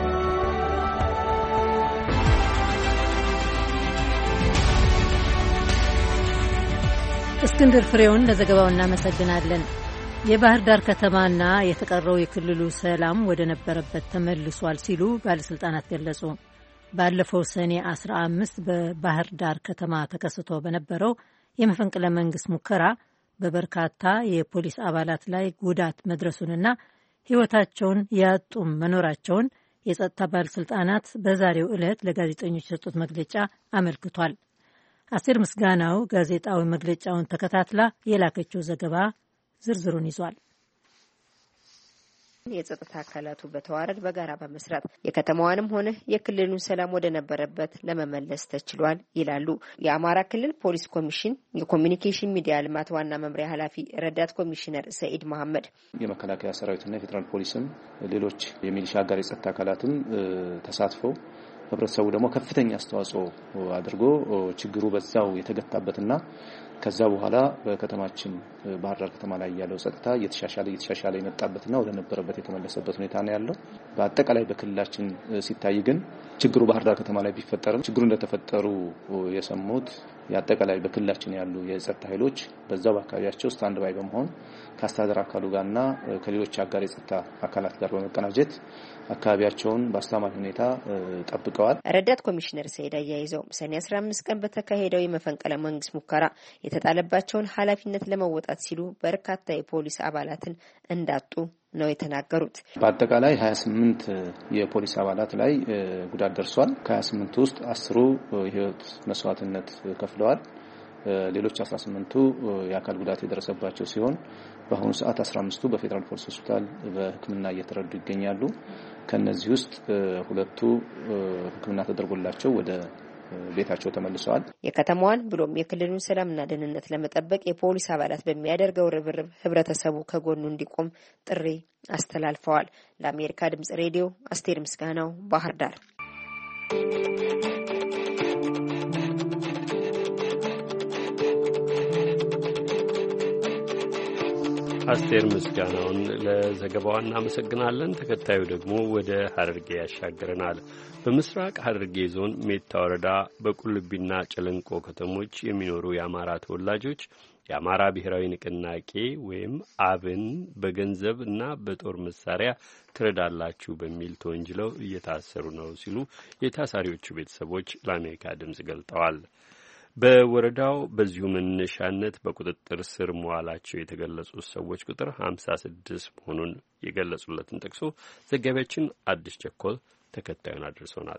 እስክንድር ፍሬውን ለዘገባው እናመሰግናለን። የባህር ዳር ከተማና የተቀረው የክልሉ ሰላም ወደ ነበረበት ተመልሷል ሲሉ ባለስልጣናት ገለጹ። ባለፈው ሰኔ 15 በባህር ዳር ከተማ ተከስቶ በነበረው የመፈንቅለ መንግስት ሙከራ በበርካታ የፖሊስ አባላት ላይ ጉዳት መድረሱንና ሕይወታቸውን ያጡም መኖራቸውን የጸጥታ ባለስልጣናት በዛሬው ዕለት ለጋዜጠኞች የሰጡት መግለጫ አመልክቷል። አስቴር ምስጋናው ጋዜጣዊ መግለጫውን ተከታትላ የላከችው ዘገባ ዝርዝሩን ይዟል። የጸጥታ አካላቱ በተዋረድ በጋራ በመስራት የከተማዋንም ሆነ የክልሉን ሰላም ወደ ነበረበት ለመመለስ ተችሏል ይላሉ የአማራ ክልል ፖሊስ ኮሚሽን የኮሚኒኬሽን ሚዲያ ልማት ዋና መምሪያ ኃላፊ ረዳት ኮሚሽነር ሰኢድ መሐመድ። የመከላከያ ሰራዊትና የፌዴራል ፖሊስም ሌሎች የሚሊሻ ጋር የጸጥታ አካላትም ተሳትፈው ህብረተሰቡ ደግሞ ከፍተኛ አስተዋጽኦ አድርጎ ችግሩ በዛው የተገታበትና ከዛ በኋላ በከተማችን ባህር ዳር ከተማ ላይ ያለው ጸጥታ እየተሻሻለ የመጣበትና ወደ ነበረበት የተመለሰበት ሁኔታ ነው ያለው። በአጠቃላይ በክልላችን ሲታይ ግን ችግሩ ባህር ዳር ከተማ ላይ ቢፈጠርም ችግሩ እንደተፈጠሩ የሰሙት የአጠቃላይ በክልላችን ያሉ የጸጥታ ኃይሎች በዛው አካባቢያቸው ስታንድ ባይ በመሆን ከአስተዳደር አካሉ ጋርና ከሌሎች አጋር የጸጥታ አካላት ጋር በመቀናጀት አካባቢያቸውን በአስተማማኝ ሁኔታ ጠብቀዋል። ረዳት ኮሚሽነር ሰይድ አያይዘው ሰኔ 15 ቀን በተካሄደው የመፈንቅለ መንግስት ሙከራ የተጣለባቸውን ኃላፊነት ለመወጣት ሲሉ በርካታ የፖሊስ አባላትን እንዳጡ ነው የተናገሩት። በአጠቃላይ 28 የፖሊስ አባላት ላይ ጉዳት ደርሷል። ከ28 ውስጥ 10ሩ የህይወት መስዋዕትነት ከፍለዋል። ሌሎች 18ቱ የአካል ጉዳት የደረሰባቸው ሲሆን በአሁኑ ሰዓት 15ቱ በፌደራል ፖሊስ ሆስፒታል በሕክምና እየተረዱ ይገኛሉ። ከነዚህ ውስጥ 2ቱ ሕክምና ተደርጎላቸው ወደ ቤታቸው ተመልሰዋል። የከተማዋን ብሎም የክልሉን ሰላምና ደህንነት ለመጠበቅ የፖሊስ አባላት በሚያደርገው ርብርብ ህብረተሰቡ ከጎኑ እንዲቆም ጥሪ አስተላልፈዋል። ለአሜሪካ ድምጽ ሬዲዮ አስቴር ምስጋናው ባህር ዳር። አስቴር ምስጋናውን ለዘገባው እናመሰግናለን። ተከታዩ ደግሞ ወደ ሐረርጌ ያሻገረናል። በምስራቅ ሐረርጌ ዞን ሜታ ወረዳ በቁልቢና ጨለንቆ ከተሞች የሚኖሩ የአማራ ተወላጆች የአማራ ብሔራዊ ንቅናቄ ወይም አብን በገንዘብ እና በጦር መሳሪያ ትረዳላችሁ በሚል ተወንጅለው እየታሰሩ ነው ሲሉ የታሳሪዎቹ ቤተሰቦች ለአሜሪካ ድምጽ ገልጠዋል። በወረዳው በዚሁ መነሻነት በቁጥጥር ስር መዋላቸው የተገለጹት ሰዎች ቁጥር 56 መሆኑን የገለጹለትን ጠቅሶ ዘጋቢያችን አዲስ ቸኮል ተከታዩን አድርሶናል።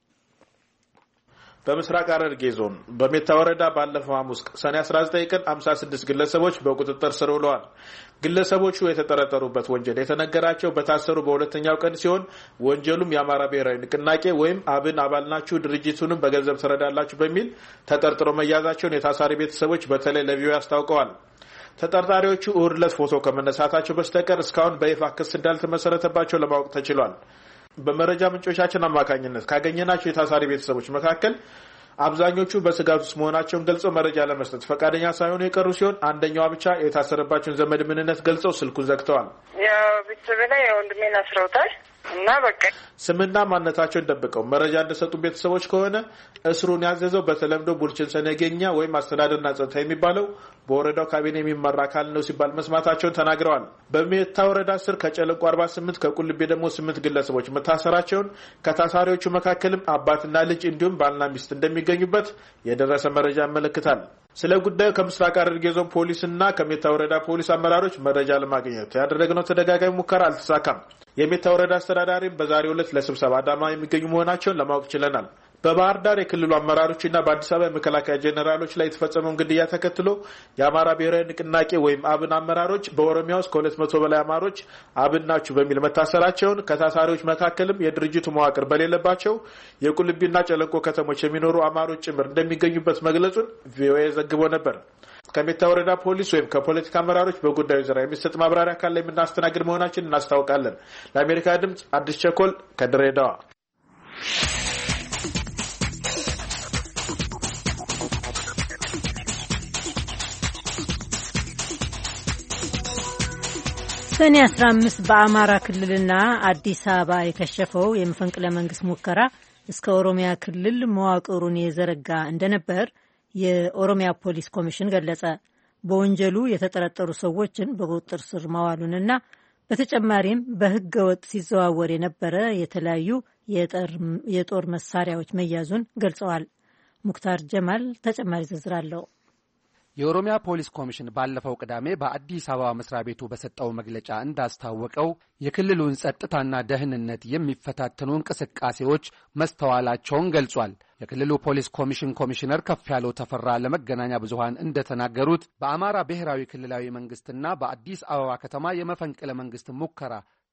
በምስራቅ ሐረርጌ ዞን በሜታ ወረዳ ባለፈው ሐሙስ ሰኔ 19 ቀን 56 ግለሰቦች በቁጥጥር ስር ውለዋል። ግለሰቦቹ የተጠረጠሩበት ወንጀል የተነገራቸው በታሰሩ በሁለተኛው ቀን ሲሆን ወንጀሉም የአማራ ብሔራዊ ንቅናቄ ወይም አብን አባል ናችሁ፣ ድርጅቱንም በገንዘብ ትረዳላችሁ በሚል ተጠርጥረው መያዛቸውን የታሳሪ ቤተሰቦች በተለይ ለቪኦኤ አስታውቀዋል። ተጠርጣሪዎቹ እሁድ ዕለት ፎቶ ከመነሳታቸው በስተቀር እስካሁን በይፋ ክስ እንዳልተመሰረተባቸው ለማወቅ ተችሏል። በመረጃ ምንጮቻችን አማካኝነት ካገኘናቸው የታሳሪ ቤተሰቦች መካከል አብዛኞቹ በስጋት ውስጥ መሆናቸውን ገልጸው መረጃ ለመስጠት ፈቃደኛ ሳይሆኑ የቀሩ ሲሆን አንደኛዋ ብቻ የታሰረባቸውን ዘመድ ምንነት ገልጸው ስልኩን ዘግተዋል። ያው ቤተሰብ ላይ ወንድሜን አስረውታል እና በቃ ስምና ማንነታቸውን ደብቀው መረጃ እንደሰጡ ቤተሰቦች ከሆነ እስሩን ያዘዘው በተለምዶ ቡልችን ሰነገኛ ወይም አስተዳደርና ጸጥታ የሚባለው በወረዳው ካቢኔ የሚመራ አካል ነው ሲባል መስማታቸውን ተናግረዋል። በሜታ ወረዳ ስር ከጨለንቆ 48 ከቁልቤ ደግሞ 8 ግለሰቦች መታሰራቸውን ከታሳሪዎቹ መካከልም አባትና ልጅ እንዲሁም ባልና ሚስት እንደሚገኙበት የደረሰ መረጃ ያመለክታል። ስለ ጉዳዩ ከምስራቅ ሐረርጌ ዞን ፖሊስና ከሜታ ወረዳ ፖሊስ አመራሮች መረጃ ለማግኘት ያደረግነው ተደጋጋሚ ሙከራ አልተሳካም። የሜታ ወረዳ አስተዳዳሪም በዛሬው ዕለት ለስብሰባ አዳማ የሚገኙ መሆናቸውን ለማወቅ ችለናል። በባህር ዳር የክልሉ አመራሮችና በአዲስ አበባ የመከላከያ ጄኔራሎች ላይ የተፈጸመውን ግድያ ተከትሎ የአማራ ብሔራዊ ንቅናቄ ወይም አብን አመራሮች በኦሮሚያ ውስጥ ከ200 በላይ አማሮች አብን ናችሁ በሚል መታሰራቸውን ከታሳሪዎች መካከልም የድርጅቱ መዋቅር በሌለባቸው የቁልቢና ጨለንቆ ከተሞች የሚኖሩ አማሮች ጭምር እንደሚገኙበት መግለጹን ቪኦኤ ዘግቦ ነበር። ከሜታ ወረዳ ፖሊስ ወይም ከፖለቲካ አመራሮች በጉዳዩ ዙሪያ የሚሰጥ ማብራሪያ ካለ የምናስተናግድ መሆናችን እናስታውቃለን። ለአሜሪካ ድምጽ አዲስ ቸኮል ከድሬዳዋ። ሰኔ 15 በአማራ ክልልና አዲስ አበባ የከሸፈው የመፈንቅለ መንግስት ሙከራ እስከ ኦሮሚያ ክልል መዋቅሩን የዘረጋ እንደነበር የኦሮሚያ ፖሊስ ኮሚሽን ገለጸ። በወንጀሉ የተጠረጠሩ ሰዎችን በቁጥጥር ስር ማዋሉንና በተጨማሪም በሕገ ወጥ ሲዘዋወር የነበረ የተለያዩ የጦር መሳሪያዎች መያዙን ገልጸዋል። ሙክታር ጀማል ተጨማሪ ዝርዝር አለው። የኦሮሚያ ፖሊስ ኮሚሽን ባለፈው ቅዳሜ በአዲስ አበባ መስሪያ ቤቱ በሰጠው መግለጫ እንዳስታወቀው የክልሉን ጸጥታና ደህንነት የሚፈታተኑ እንቅስቃሴዎች መስተዋላቸውን ገልጿል። የክልሉ ፖሊስ ኮሚሽን ኮሚሽነር ከፍያለው ተፈራ ለመገናኛ ብዙሃን እንደተናገሩት በአማራ ብሔራዊ ክልላዊ መንግስትና በአዲስ አበባ ከተማ የመፈንቅለ መንግስት ሙከራ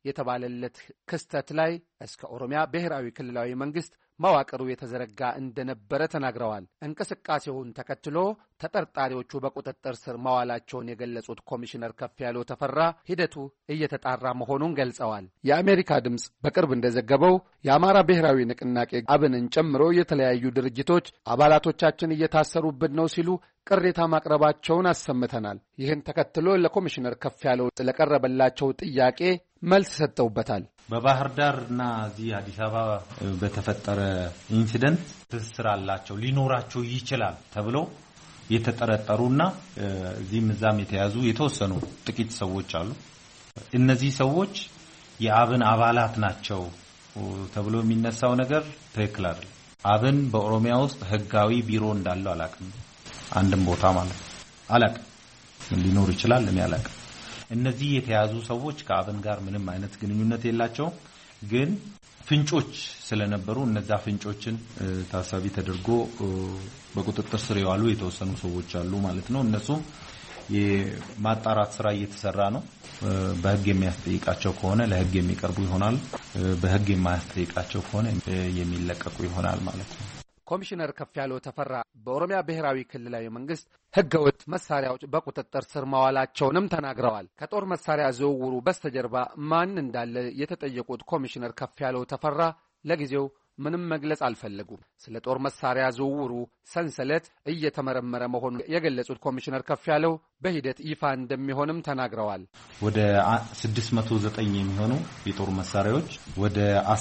የተባለለት ክስተት ላይ እስከ ኦሮሚያ ብሔራዊ ክልላዊ መንግስት መዋቅሩ የተዘረጋ እንደነበረ ተናግረዋል። እንቅስቃሴውን ተከትሎ ተጠርጣሪዎቹ በቁጥጥር ስር መዋላቸውን የገለጹት ኮሚሽነር ከፍያለው ተፈራ ሂደቱ እየተጣራ መሆኑን ገልጸዋል። የአሜሪካ ድምፅ በቅርብ እንደዘገበው የአማራ ብሔራዊ ንቅናቄ አብንን ጨምሮ የተለያዩ ድርጅቶች አባላቶቻችን እየታሰሩብን ነው ሲሉ ቅሬታ ማቅረባቸውን አሰምተናል። ይህን ተከትሎ ለኮሚሽነር ከፍያለው ለቀረበላቸው ጥያቄ መልስ ሰጥተውበታል። በባህር ዳርና እዚህ አዲስ አበባ በተፈጠረ ኢንሲደንት ትስስር አላቸው ሊኖራቸው ይችላል ተብሎ የተጠረጠሩና እዚህም እዛም የተያዙ የተወሰኑ ጥቂት ሰዎች አሉ። እነዚህ ሰዎች የአብን አባላት ናቸው ተብሎ የሚነሳው ነገር ትክክል አይደለም። አብን በኦሮሚያ ውስጥ ህጋዊ ቢሮ እንዳለው አላውቅም። አንድም ቦታ ማለት አላውቅም። ሊኖር ይችላል እኔ አላውቅም። እነዚህ የተያዙ ሰዎች ከአብን ጋር ምንም አይነት ግንኙነት የላቸው፣ ግን ፍንጮች ስለነበሩ እነዛ ፍንጮችን ታሳቢ ተደርጎ በቁጥጥር ስር የዋሉ የተወሰኑ ሰዎች አሉ ማለት ነው። እነሱም የማጣራት ስራ እየተሰራ ነው። በህግ የሚያስጠይቃቸው ከሆነ ለህግ የሚቀርቡ ይሆናል፣ በህግ የማያስጠይቃቸው ከሆነ የሚለቀቁ ይሆናል ማለት ነው። ኮሚሽነር ከፍያለው ተፈራ በኦሮሚያ ብሔራዊ ክልላዊ መንግስት ህገወጥ መሳሪያዎች በቁጥጥር ስር መዋላቸውንም ተናግረዋል። ከጦር መሳሪያ ዝውውሩ በስተጀርባ ማን እንዳለ የተጠየቁት ኮሚሽነር ከፍያለው ተፈራ ለጊዜው ምንም መግለጽ አልፈለጉም። ስለ ጦር መሳሪያ ዝውውሩ ሰንሰለት እየተመረመረ መሆኑን የገለጹት ኮሚሽነር ከፍያለው በሂደት ይፋ እንደሚሆንም ተናግረዋል። ወደ 609 የሚሆኑ የጦር መሳሪያዎች፣ ወደ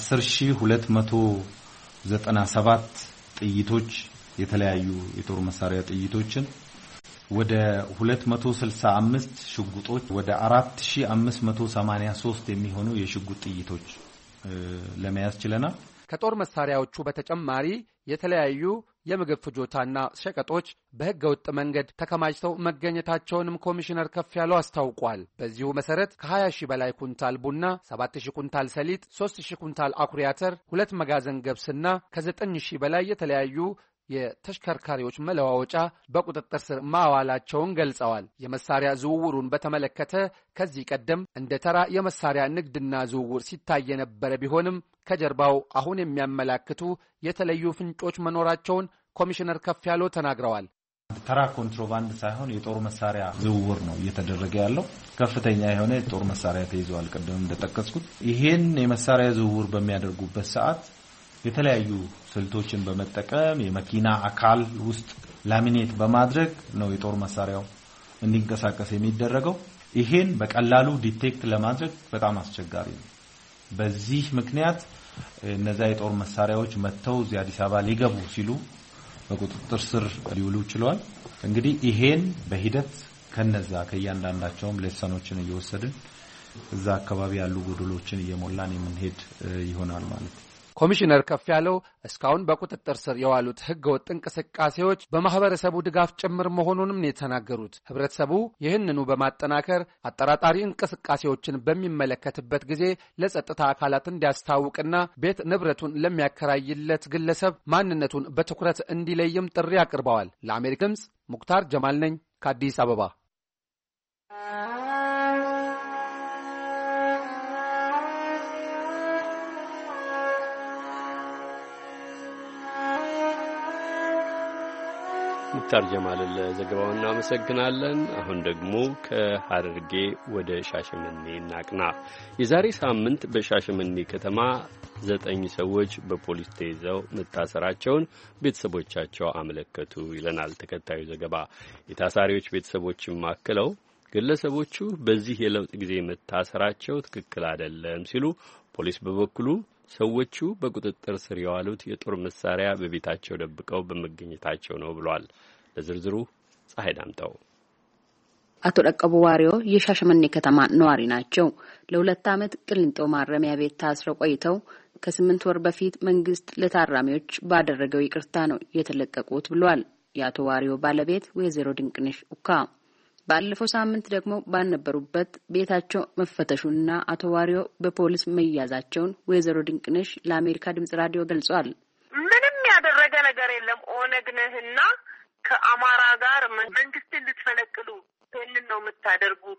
10297 ጥይቶች፣ የተለያዩ የጦር መሳሪያ ጥይቶችን፣ ወደ 265 ሽጉጦች፣ ወደ 4583 የሚሆኑ የሽጉጥ ጥይቶች ለመያዝ ችለናል። ከጦር መሳሪያዎቹ በተጨማሪ የተለያዩ የምግብ ፍጆታና ሸቀጦች በህገ ወጥ መንገድ ተከማችተው መገኘታቸውንም ኮሚሽነር ከፍያለው አስታውቋል። በዚሁ መሰረት ከ20 ሺህ በላይ ኩንታል ቡና፣ 7 ሺህ ኩንታል ሰሊጥ፣ 3 ሺህ ኩንታል አኩሪ አተር፣ 2 መጋዘን ገብስና ከ9 ሺህ በላይ የተለያዩ የተሽከርካሪዎች መለዋወጫ በቁጥጥር ስር ማዋላቸውን ገልጸዋል። የመሳሪያ ዝውውሩን በተመለከተ ከዚህ ቀደም እንደ ተራ የመሳሪያ ንግድና ዝውውር ሲታይ የነበረ ቢሆንም ከጀርባው አሁን የሚያመላክቱ የተለዩ ፍንጮች መኖራቸውን ኮሚሽነር ከፍያለው ተናግረዋል። ተራ ኮንትሮባንድ ሳይሆን የጦር መሳሪያ ዝውውር ነው እየተደረገ ያለው። ከፍተኛ የሆነ የጦር መሳሪያ ተይዟል። ቀደም እንደጠቀስኩት ይሄን የመሳሪያ ዝውውር በሚያደርጉበት ሰዓት የተለያዩ ስልቶችን በመጠቀም የመኪና አካል ውስጥ ላሚኔት በማድረግ ነው የጦር መሳሪያው እንዲንቀሳቀስ የሚደረገው። ይሄን በቀላሉ ዲቴክት ለማድረግ በጣም አስቸጋሪ ነው። በዚህ ምክንያት እነዛ የጦር መሳሪያዎች መተው እዚህ አዲስ አበባ ሊገቡ ሲሉ በቁጥጥር ስር ሊውሉ ችለዋል። እንግዲህ ይሄን በሂደት ከነዛ ከያንዳንዳቸውም ሌሰኖችን እየወሰድን እዛ አካባቢ ያሉ ጎደሎችን እየሞላን የምንሄድ ይሆናል ማለት ነው። ኮሚሽነር ከፍያለው እስካሁን በቁጥጥር ስር የዋሉት ህገወጥ እንቅስቃሴዎች በማህበረሰቡ ድጋፍ ጭምር መሆኑንም ነው የተናገሩት። ህብረተሰቡ ይህንኑ በማጠናከር አጠራጣሪ እንቅስቃሴዎችን በሚመለከትበት ጊዜ ለጸጥታ አካላት እንዲያስታውቅና ቤት ንብረቱን ለሚያከራይለት ግለሰብ ማንነቱን በትኩረት እንዲለይም ጥሪ አቅርበዋል። ለአሜሪካ ድምፅ ሙክታር ጀማል ነኝ ከአዲስ አበባ። ሙክታር ጀማል ለዘገባው እናመሰግናለን። አሁን ደግሞ ከሐረርጌ ወደ ሻሸመኔ እናቅና። የዛሬ ሳምንት በሻሸመኔ ከተማ 9 ሰዎች በፖሊስ ተይዘው መታሰራቸውን ቤተሰቦቻቸው አመለከቱ ይለናል ተከታዩ ዘገባ። የታሳሪዎች ቤተሰቦችም አክለው ግለሰቦቹ በዚህ የለውጥ ጊዜ መታሰራቸው ትክክል አይደለም ሲሉ፣ ፖሊስ በበኩሉ ሰዎቹ በቁጥጥር ስር የዋሉት የጦር መሳሪያ በቤታቸው ደብቀው በመገኘታቸው ነው ብሏል። ለዝርዝሩ ፀሐይ ዳምጠው። አቶ ደቀቡ ዋሪዮ የሻሸመኔ ከተማ ነዋሪ ናቸው። ለ2 ዓመት ቅሊንጦ ማረሚያ ቤት ታስረው ቆይተው ከ8 ወር በፊት መንግስት ለታራሚዎች ባደረገው ይቅርታ ነው የተለቀቁት ብሏል። የአቶ ዋሪዮ ባለቤት ወይዘሮ ድንቅነሽ ኡካ ባለፈው ሳምንት ደግሞ ባልነበሩበት ቤታቸው መፈተሹና አቶ ዋሪዮ በፖሊስ መያዛቸውን ወይዘሮ ድንቅነሽ ለአሜሪካ ድምጽ ራዲዮ ገልጿል። ምንም ያደረገ ነገር የለም። ኦነግ ነህና ከአማራ ጋር መንግስትን ልትፈነቅሉ ይሄንን ነው የምታደርጉት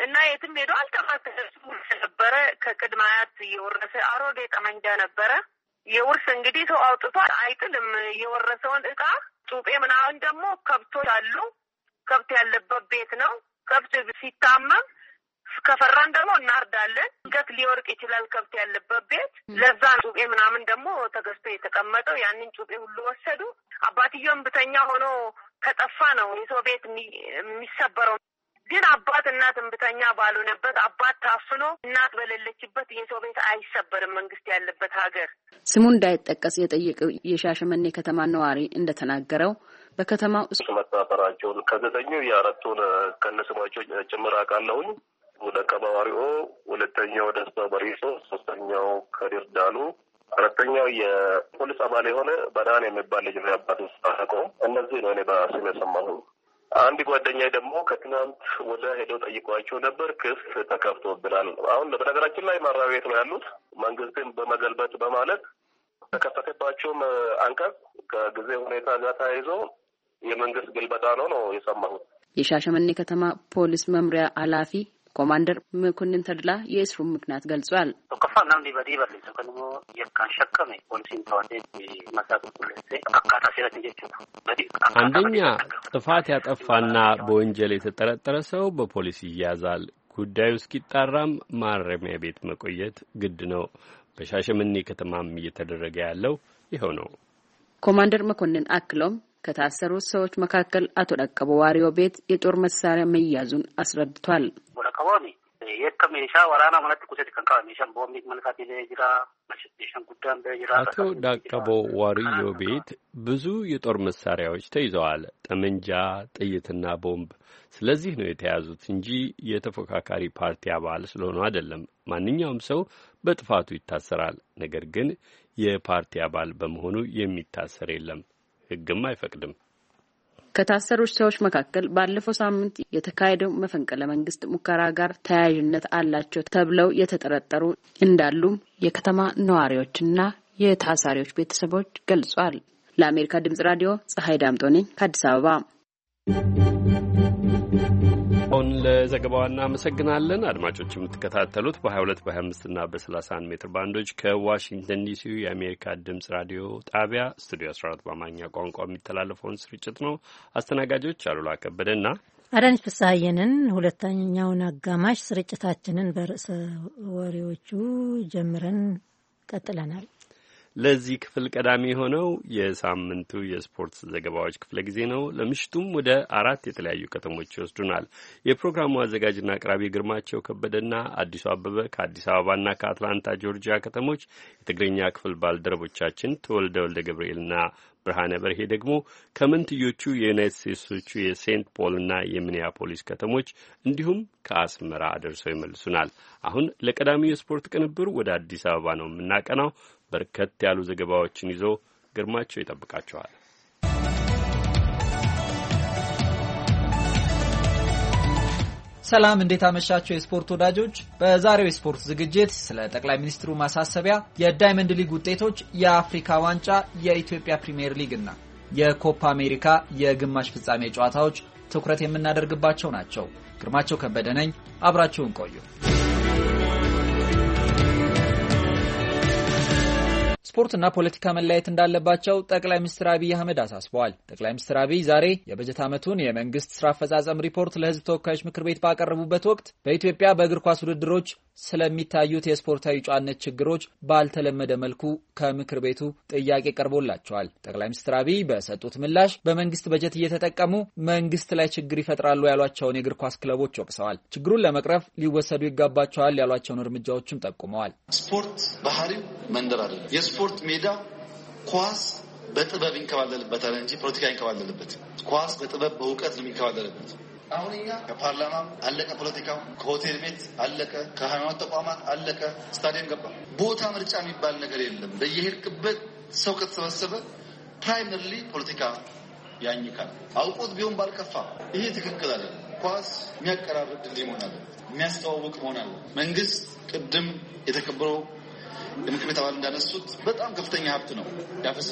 እና የትም ሄዶ አልተማተሰም ነበረ። ከቅድማያት የወረሰ አሮጌ ጠመንጃ ነበረ። የውርስ እንግዲህ ሰው አውጥቷል አይጥልም። የወረሰውን እቃ ጩቤ ምናምን ደግሞ ከብቶች አሉ። ከብት ያለበት ቤት ነው። ከብት ሲታመም ከፈራን ደግሞ እናርዳለን። ድንገት ሊወርቅ ይችላል ከብት ያለበት ቤት። ለዛ ጩቤ ምናምን ደግሞ ተገዝቶ የተቀመጠው ያንን ጩቤ ሁሉ ወሰዱ። አባትየውም ብተኛ ሆኖ ከጠፋ ነው የሰው ቤት የሚሰበረው። ግን አባት እናት እንብተኛ ባልሆነበት አባት ታፍኖ እናት በሌለችበት የሰው ቤት አይሰበርም። መንግስት ያለበት ሀገር ስሙ እንዳይጠቀስ የጠየቀው የሻሸመኔ ከተማ ነዋሪ እንደተናገረው በከተማው መታፈራቸውን ከዘጠኙ የአራቱን ከነስማቸው ጭምር አውቃለሁኝ። ደቀባ ዋሪኦ፣ ሁለተኛው ደስታ በሪሶ፣ ሶስተኛው ከዲር ዳሉ፣ አራተኛው የፖሊስ አባል የሆነ በዳን የሚባል ልጅ ነው ያባቱ ታቀው። እነዚህ ነው እኔ በስሜ ሰማሁ። አንድ ጓደኛዬ ደግሞ ከትናንት ወደ ሄደው ጠይቋቸው ነበር። ክስ ተከፍቶብናል። አሁን በነገራችን ላይ ማረሚያ ቤት ነው ያሉት። መንግስትን በመገልበጥ በማለት ተከፈተባቸውም አንቀጽ ከጊዜ ሁኔታ ጋር ተያይዞ የመንግስት ግልበጣ ነው የሰማሁት። የሻሸመኔ ከተማ ፖሊስ መምሪያ ኃላፊ ኮማንደር መኮንን ተድላ የእስሩን ምክንያት ገልጿል። አንደኛ ጥፋት ያጠፋና በወንጀል የተጠረጠረ ሰው በፖሊስ ይያዛል። ጉዳዩ እስኪጣራም ማረሚያ ቤት መቆየት ግድ ነው። በሻሸመኔ ከተማም እየተደረገ ያለው ይኸው ነው። ኮማንደር መኮንን አክሎም ከታሰሩት ሰዎች መካከል አቶ ደቀቦ ዋሪዮ ቤት የጦር መሳሪያ መያዙን አስረድቷል። አቶ ዳቀቦ ዋሪዮ ቤት ብዙ የጦር መሳሪያዎች ተይዘዋል፣ ጠመንጃ፣ ጥይትና ቦምብ። ስለዚህ ነው የተያዙት እንጂ የተፎካካሪ ፓርቲ አባል ስለሆኑ አይደለም። ማንኛውም ሰው በጥፋቱ ይታሰራል። ነገር ግን የፓርቲ አባል በመሆኑ የሚታሰር የለም። ሕግም አይፈቅድም። ከታሰሩት ሰዎች መካከል ባለፈው ሳምንት የተካሄደው መፈንቅለ መንግስት ሙከራ ጋር ተያያዥነት አላቸው ተብለው የተጠረጠሩ እንዳሉም የከተማ ነዋሪዎችና የታሳሪዎች ቤተሰቦች ገልጿል። ለአሜሪካ ድምጽ ራዲዮ ፀሐይ ዳምጦ ነኝ ከአዲስ አበባ። አሁን ለዘገባው እናመሰግናለን። አድማጮች የምትከታተሉት በ22 በ25 እና በ31 ሜትር ባንዶች ከዋሽንግተን ዲሲ የአሜሪካ ድምጽ ራዲዮ ጣቢያ ስቱዲዮ 14 በአማርኛ ቋንቋ የሚተላለፈውን ስርጭት ነው። አስተናጋጆች አሉላ ከበደና አዳነች ፍስሐየንን። ሁለተኛውን አጋማሽ ስርጭታችንን በርዕሰ ወሬዎቹ ጀምረን ቀጥለናል። ለዚህ ክፍል ቀዳሚ የሆነው የሳምንቱ የስፖርት ዘገባዎች ክፍለ ጊዜ ነው። ለምሽቱም ወደ 4 የተለያዩ ከተሞች ይወስዱናል። የፕሮግራሙ አዘጋጅና አቅራቢ ግርማቸው ከበደና አዲሱ አበበ ከአዲስ አበባና ከአትላንታ ጆርጂያ ከተሞች፣ የትግርኛ ክፍል ባልደረቦቻችን ተወልደ ወልደ ገብርኤልና ብርሃነ በርሄ ደግሞ ከምንትዮቹ የዩናይትድ ስቴትሶቹ የሴንት ፖልና የሚኒያፖሊስ ከተሞች እንዲሁም ከአስመራ አደርሰው ይመልሱናል። አሁን ለቀዳሚው የስፖርት ቅንብር ወደ አዲስ አበባ ነው የምናቀናው። በርከት ያሉ ዘገባዎችን ይዞ ግርማቸው ይጠብቃቸዋል። ሰላም፣ እንዴት አመሻችሁ የስፖርት ወዳጆች። በዛሬው የስፖርት ዝግጅት ስለ ጠቅላይ ሚኒስትሩ ማሳሰቢያ፣ የዳይመንድ ሊግ ውጤቶች፣ የአፍሪካ ዋንጫ፣ የኢትዮጵያ ፕሪሚየር ሊግ እና የኮፓ አሜሪካ የግማሽ ፍጻሜ ጨዋታዎች ትኩረት የምናደርግባቸው ናቸው። ግርማቸው ከበደ ነኝ። አብራችሁን ቆዩ። ስፖርትና ፖለቲካ መለያየት እንዳለባቸው ጠቅላይ ሚኒስትር አብይ አህመድ አሳስበዋል። ጠቅላይ ሚኒስትር አብይ ዛሬ የበጀት ዓመቱን የመንግስት ስራ አፈጻጸም ሪፖርት ለሕዝብ ተወካዮች ምክር ቤት ባቀረቡበት ወቅት በኢትዮጵያ በእግር ኳስ ውድድሮች ስለሚታዩት የስፖርታዊ ጨዋነት ችግሮች ባልተለመደ መልኩ ከምክር ቤቱ ጥያቄ ቀርቦላቸዋል። ጠቅላይ ሚኒስትር አብይ በሰጡት ምላሽ በመንግስት በጀት እየተጠቀሙ መንግስት ላይ ችግር ይፈጥራሉ ያሏቸውን የእግር ኳስ ክለቦች ወቅሰዋል። ችግሩን ለመቅረፍ ሊወሰዱ ይገባቸዋል ያሏቸውን እርምጃዎችም ጠቁመዋል። ስፖርት ባህሪው መንደር አይደለም። የስፖርት ሜዳ ኳስ በጥበብ ይንከባለልበታል እንጂ ፖለቲካ ይንከባለልበት። ኳስ በጥበብ በእውቀት ነው የሚንከባለልበት። አሁን እኛ ከፓርላማ አለቀ፣ ፖለቲካው ከሆቴል ቤት አለቀ፣ ከሃይማኖት ተቋማት አለቀ፣ ስታዲየም ገባ። ቦታ ምርጫ የሚባል ነገር የለም። በየሄድክበት ሰው ከተሰበሰበ ፕራይመሪሊ ፖለቲካ ያኝካል። አውቆት ቢሆን ባልከፋ። ይሄ ትክክል አይደለም። ኳስ የሚያቀራርብ ድልድይ መሆን አለ፣ የሚያስተዋውቅ መሆን አለ። መንግስት ቅድም የተከበረው የምክር ቤት አባል እንዳነሱት በጣም ከፍተኛ ሀብት ነው ያፈሰሰው።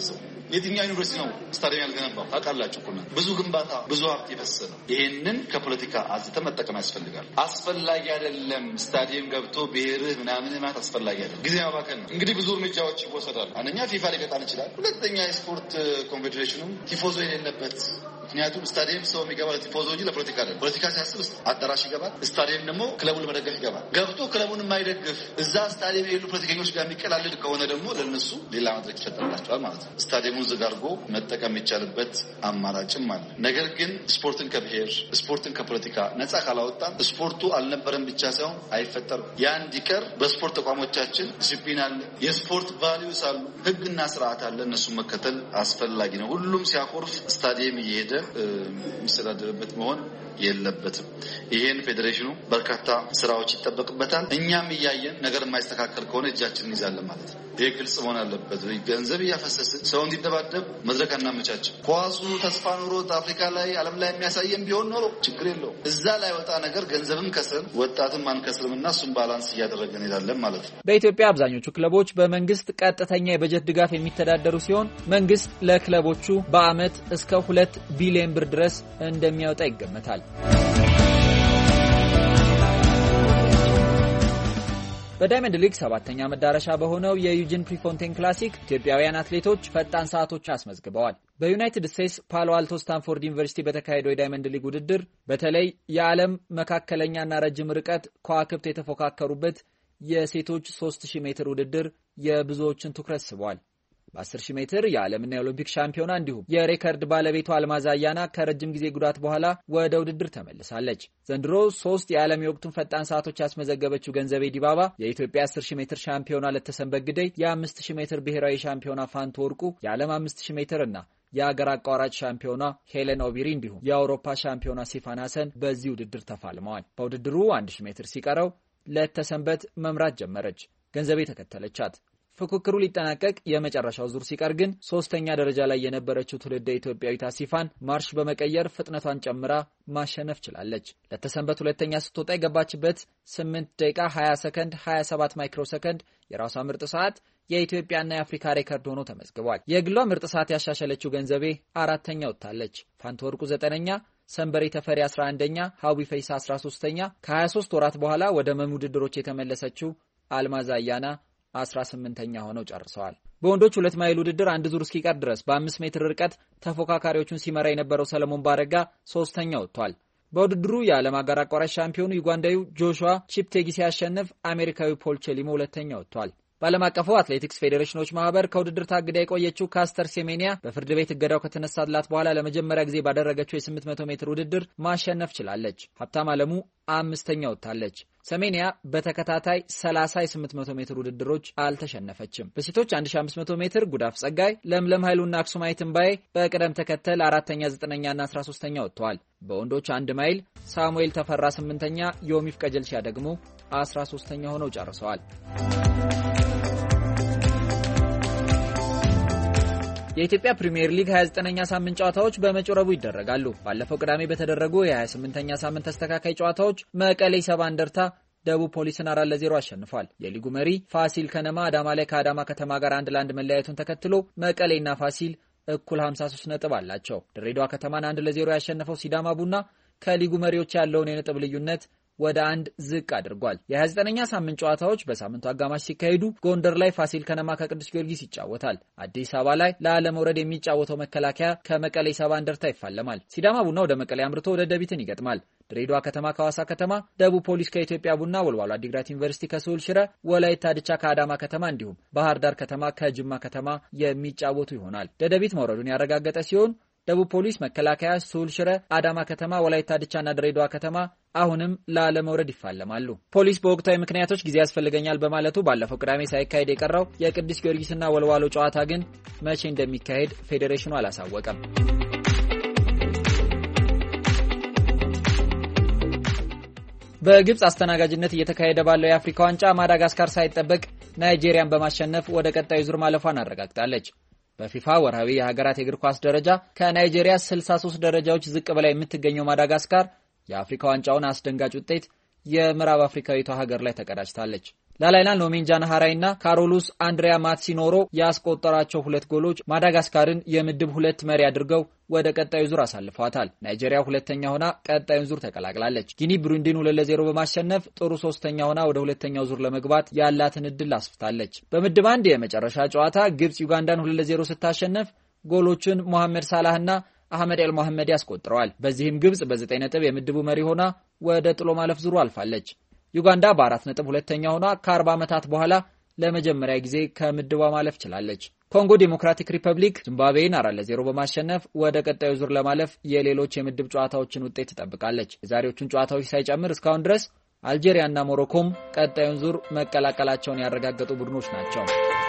የትኛው ዩኒቨርሲቲ ነው ስታዲየም ያልገነባው? ታውቃላችሁ እኮ ብዙ ግንባታ ብዙ ሀብት የፈሰሰ ነው። ይሄንን ከፖለቲካ አዝተን መጠቀም ያስፈልጋል። አስፈላጊ አይደለም ስታዲየም ገብቶ ብሔርህ ምናምን ማለት አስፈላጊ አይደለም። ጊዜ ማባከን ነው። እንግዲህ ብዙ እርምጃዎች ይወሰዳሉ። አንደኛ ፊፋ ሊቀጣን ይችላል። ሁለተኛ የስፖርት ኮንፌዴሬሽኑም ቲፎዞ የሌለበት ምክንያቱም ስታዲየም ሰው የሚገባ ለቲፎዞ እንጂ ለፖለቲካ አይደለም። ፖለቲካ ሲያስብ አዳራሽ ይገባል። ስታዲየም ደግሞ ክለቡን ለመደገፍ ይገባል። ገብቶ ክለቡን የማይደግፍ እዛ ስታዲየም የሌሉ ፖለቲከኞች ጋር የሚቀላልድ ከሆነ ደግሞ ለነሱ ሌላ መድረክ ይፈጠርላቸዋል ማለት ነው። ስታዲየሙን ዝግ አድርጎ መጠቀም የሚቻልበት አማራጭም አለ። ነገር ግን ስፖርትን ከብሔር ስፖርትን ከፖለቲካ ነፃ ካላወጣን ስፖርቱ አልነበረም ብቻ ሳይሆን አይፈጠርም። ያ እንዲቀር በስፖርት ተቋሞቻችን ዲሲፕሊን አለ፣ የስፖርት ቫልዩስ አሉ፣ ህግና ስርዓት አለ። እነሱን መከተል አስፈላጊ ነው። ሁሉም ሲያኮርፍ ስታዲየም እየሄደ የሚስተዳደርበት መሆን የለበትም። ይሄን ፌዴሬሽኑ በርካታ ስራዎች ይጠበቅበታል። እኛም እያየን ነገር የማይስተካከል ከሆነ እጃችንን እንይዛለን ማለት ነው። ይሄ ግልጽ መሆን አለበት። ገንዘብ እያፈሰስን ሰው እንዲደባደብ መድረክ አናመቻችም። ኳሱ ተስፋ ኑሮት አፍሪካ ላይ ዓለም ላይ የሚያሳየን ቢሆን ኖሮ ችግር የለውም። እዛ ላይ ወጣ ነገር ገንዘብም ከስር ወጣትም አንከስርምና እሱም ባላንስ እያደረገን እንሄዳለን ማለት ነው። በኢትዮጵያ አብዛኞቹ ክለቦች በመንግስት ቀጥተኛ የበጀት ድጋፍ የሚተዳደሩ ሲሆን መንግስት ለክለቦቹ በአመት እስከ 2 ቢሊዮን ብር ድረስ እንደሚያወጣ ይገመታል። በዳይመንድ ሊግ 7ኛ መዳረሻ በሆነው የዩጂን ፕሪፎንቴን ክላሲክ ኢትዮጵያውያን አትሌቶች ፈጣን ሰዓቶች አስመዝግበዋል። በዩናይትድ ስቴትስ ፓሎ አልቶ ስታንፎርድ ዩኒቨርሲቲ በተካሄደው የዳይመንድ ሊግ ውድድር በተለይ የዓለም መካከለኛና ረጅም ርቀት ከዋክብት የተፎካከሩበት የሴቶች 3000 ሜትር ውድድር የብዙዎችን ትኩረት ስቧል። በ10000 ሜትር የዓለምና የኦሎምፒክ ሻምፒዮና እንዲሁም የሬከርድ ባለቤቷ አልማዝ አያና ከረጅም ጊዜ ጉዳት በኋላ ወደ ውድድር ተመልሳለች። ዘንድሮ 3 የዓለም የወቅቱን ፈጣን ሰዓቶች ያስመዘገበችው ገንዘቤ ዲባባ፣ የኢትዮጵያ 10000 ሜትር ሻምፒዮና ለተሰንበት ግደይ፣ የ5000 ሜትር ብሔራዊ ሻምፒዮና ፋንቱ ወርቁ፣ የዓለም 5000 ሜትር እና የአገር አቋራጭ ሻምፒዮና ሄለን ኦቢሪ እንዲሁም የአውሮፓ ሻምፒዮና ሲፋን ሀሰን በዚህ ውድድር ተፋልመዋል። በውድድሩ 1000 ሜትር ሲቀረው ለተሰንበት መምራት ጀመረች። ገንዘቤ ተከተለቻት። ፉክክሩ ሊጠናቀቅ የመጨረሻው ዙር ሲቀር ግን 3ኛ ደረጃ ላይ የነበረችው ትውልደ ኢትዮጵያዊት ሲፋን ማርሽ በመቀየር ፍጥነቷን ጨምራ ማሸነፍ ችላለች። ለተሰንበት ሁለተኛ ስትወጣ የገባችበት 8 ደቂቃ 20 ሰከንድ 27 ማይክሮ ሰከንድ የራሷ ምርጥ ሰዓት የኢትዮጵያና የአፍሪካ ሬከርድ ሆኖ ተመዝግቧል። የግሏ ምርጥ ሰዓት ያሻሸለችው ገንዘቤ 4ኛ ወጥታለች። ፋንቱ ወርቁ 9ኛ፣ ሰንበሬ ተፈሪ 11ኛ፣ ሀዊ ፈይሳ 13ኛ። ከ23 ወራት በኋላ ወደ መሙ ውድድሮች የተመለሰችው አልማዝ አያና 18ኛ ሆነው ጨርሰዋል። በወንዶች 2 ማይል ውድድር አንድ ዙር እስኪቀር ድረስ በ5 ሜትር ርቀት ተፎካካሪዎቹን ሲመራ የነበረው ሰለሞን ባረጋ 3ኛ ወጥቷል። በውድድሩ የዓለም አገር አቋራጭ ሻምፒዮኑ ዩጋንዳዊው ጆሹዋ ቺፕቴጊ ሲያሸንፍ አሜሪካዊው ፖል ቼሊሞ 2ኛ ወጥቷል። በዓለም አቀፉ አትሌቲክስ ፌዴሬሽኖች ማህበር ከውድድር ታግዳ የቆየችው ካስተር ሴሜኒያ በፍርድ ቤት እገዳው ከተነሳላት በኋላ ለመጀመሪያ ጊዜ ባደረገችው የ800 ሜትር ውድድር ማሸነፍ ችላለች። ሀብታም አለሙ 5ኛ ወጥታለች። ሰሜኒያ በተከታታይ 30 የ800 ሜትር ውድድሮች አልተሸነፈችም። በሴቶች 1500 ሜትር ጉዳፍ ጸጋይ፣ ለምለም ኃይሉና አክሱማይት እምባዬ በቅደም ተከተል 4ኛ፣ 9ኛና 13ኛ ወጥተዋል። በወንዶች 1 ማይል ሳሙኤል ተፈራ 8ኛ፣ ዮሚፍ ቀጀልቻ ደግሞ 13ኛ ሆነው ጨርሰዋል። የኢትዮጵያ ፕሪሚየር ሊግ 29ኛ ሳምንት ጨዋታዎች በመጪው ረቡዕ ይደረጋሉ። ባለፈው ቅዳሜ በተደረጉ የ28ኛ ሳምንት ተስተካካይ ጨዋታዎች መቀሌ ሰባ እንደርታ ደቡብ ፖሊስን 4-0 አሸንፏል። የሊጉ መሪ ፋሲል ከነማ አዳማ ላይ ከአዳማ ከተማ ጋር 1-1 መለያየቱን ተከትሎ መቀሌና ፋሲል እኩል 53 ነጥብ አላቸው። ድሬዳዋ ከተማን 1-0 ያሸነፈው ሲዳማ ቡና ከሊጉ መሪዎች ያለውን የነጥብ ልዩነት ወደ 1 ዝቅ አድርጓል። የ29ኛ ሳምንት ጨዋታዎች በሳምንቱ አጋማሽ ሲካሄዱ ጎንደር ላይ ፋሲል ከነማ ከቅዱስ ጊዮርጊስ ይጫወታል። አዲስ አበባ ላይ ለአለመውረድ የሚጫወተው መከላከያ ከመቀሌ ሰባ እንደርታ ይፋለማል። ሲዳማ ቡና ወደ መቀሌ አምርቶ ወደ ደቢትን ይገጥማል። ድሬዳዋ ከተማ ከሐዋሳ ከተማ፣ ደቡብ ፖሊስ ከኢትዮጵያ ቡና፣ ወልዋሎ አዲግራት ዩኒቨርሲቲ ከስሁል ሽረ፣ ወላይታ ድቻ ከአዳማ ከተማ እንዲሁም ባህር ዳር ከተማ ከጅማ ከተማ የሚጫወቱ ይሆናል። ደደቢት መውረዱን ያረጋገጠ ሲሆን ደቡብ ፖሊስ፣ መከላከያ፣ ስሁል ሽረ፣ አዳማ ከተማ፣ ወላይታ ድቻና ድሬዳዋ ከተማ አሁንም ለአለመውረድ ይፋለማሉ። ፖሊስ በወቅታዊ ምክንያቶች ጊዜ ያስፈልገኛል በማለቱ ባለፈው ቅዳሜ ሳይካሄድ የቀረው የቅዱስ ጊዮርጊስና ወልዋሎ ጨዋታ ግን መቼ እንደሚካሄድ ፌዴሬሽኑ አላሳወቀም። በግብጽ አስተናጋጅነት እየተካሄደ ባለው የአፍሪካ ዋንጫ ማዳጋስካር ሳይጠበቅ ናይጄሪያን በማሸነፍ ወደ ቀጣዩ ዙር ማለፏን አረጋግጣለች። በፊፋ ወርሃዊ የሀገራት የእግር ኳስ ደረጃ ከናይጄሪያ 63 ደረጃዎች ዝቅ በላይ የምትገኘው ማዳጋስካር የአፍሪካ ዋንጫውን አስደንጋጭ ውጤት የምዕራብ አፍሪካዊቷ ሀገር ላይ ተቀዳጅታለች። ላላይና ሎሜንጃና ሃራይና ካሮሉስ አንድሪያ ማትሲኖሮ ያስቆጠራቸው 2 ጎሎች ማዳጋስካርን የምድብ 2 መሪ አድርገው ወደ ቀጣዩ ዙር አሳልፈዋታል። ናይጄሪያ ሁለተኛ ሆና ቀጣዩን ዙር ተቀላቅላለች። ጊኒ ብሩንዲን 2-0 በማሸነፍ ጥሩ ሶስተኛ ሆና ወደ ሁለተኛው ዙር ለመግባት ያላትን እድል አስፍታለች። በምድብ 1 የመጨረሻ ጨዋታ ግብጽ ዩጋንዳን 2-0 ስታሸነፍ ጎሎችን መሐመድ ሳላህና አህመድ ኤል መሐመድ ያስቆጥረዋል። በዚህም ግብጽ በ9 ነጥብ የምድቡ መሪ ሆና ወደ ጥሎ ማለፍ ዙሩ አልፋለች። ዩጋንዳ በ4 ነጥብ ሁለተኛ ሆና ከ40 ዓመታት በኋላ ለመጀመሪያ ጊዜ ከምድቧ ማለፍ ችላለች። ኮንጎ ዲሞክራቲክ ሪፐብሊክ ዚምባብዌን 4-0 በማሸነፍ ወደ ቀጣዩ ዙር ለማለፍ የሌሎች የምድብ ጨዋታዎችን ውጤት ትጠብቃለች። የዛሬዎቹን ጨዋታዎች ሳይጨምር እስካሁን ድረስ አልጄሪያና ሞሮኮም ቀጣዩን ዙር መቀላቀላቸውን ያረጋገጡ ቡድኖች ናቸው።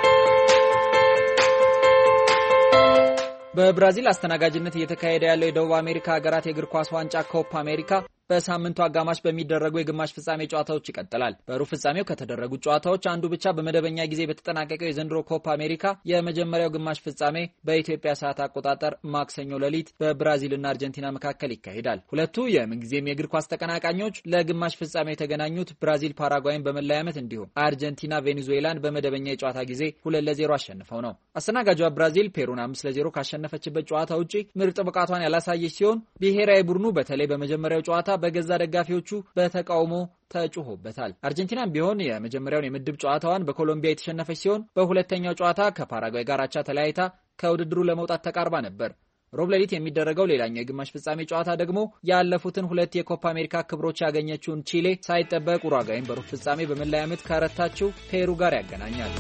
በብራዚል አስተናጋጅነት እየተካሄደ ያለው የደቡብ አሜሪካ ሀገራት የእግር ኳስ ዋንጫ ኮፓ አሜሪካ በሳምንቱ አጋማሽ በሚደረጉ የግማሽ ፍጻሜ ጨዋታዎች ይቀጥላል። በሩብ ፍጻሜው ከተደረጉ ጨዋታዎች አንዱ ብቻ በመደበኛ ጊዜ በተጠናቀቀው የዘንድሮ ኮፓ አሜሪካ የመጀመሪያው ግማሽ ፍጻሜ በኢትዮጵያ ሰዓት አቆጣጠር ማክሰኞ ሌሊት በብራዚልና አርጀንቲና መካከል ይካሄዳል። ሁለቱ የምንጊዜም የእግር ኳስ ተቀናቃኞች ለግማሽ ፍጻሜ የተገናኙት ብራዚል ፓራጓይን በመለያ ምት እንዲሁም አርጀንቲና ቬኔዙዌላን በመደበኛ የጨዋታ ጊዜ 2-0 አሸንፈው ነው። አስተናጋጇ ብራዚል ፔሩን 5-0 ካሸነፈችበት ጨዋታ ውጪ ምርጥ ብቃቷን ያላሳየች ሲሆን ብሔራዊ ቡድኑ በተለይ በመጀመሪያው ጨዋታ በገዛ ደጋፊዎቹ በተቃውሞ ተጩሆበታል። አርጀንቲናም ቢሆን የመጀመሪያውን የምድብ ጨዋታዋን በኮሎምቢያ የተሸነፈች ሲሆን በሁለተኛው ጨዋታ ከፓራጓይ ጋር አቻ ተለያይታ ከውድድሩ ለመውጣት ተቃርባ ነበር። ሮብ ሌሊት የሚደረገው ሌላኛው የግማሽ ፍጻሜ ጨዋታ ደግሞ ያለፉትን 2 የኮፓ አሜሪካ ክብሮች ያገኘችውን ቺሌ ሳይጠበቅ ኡሩጓይን በሩብ ፍጻሜ በመለያ ምት ከረታችው ፔሩ ጋር ያገናኛል።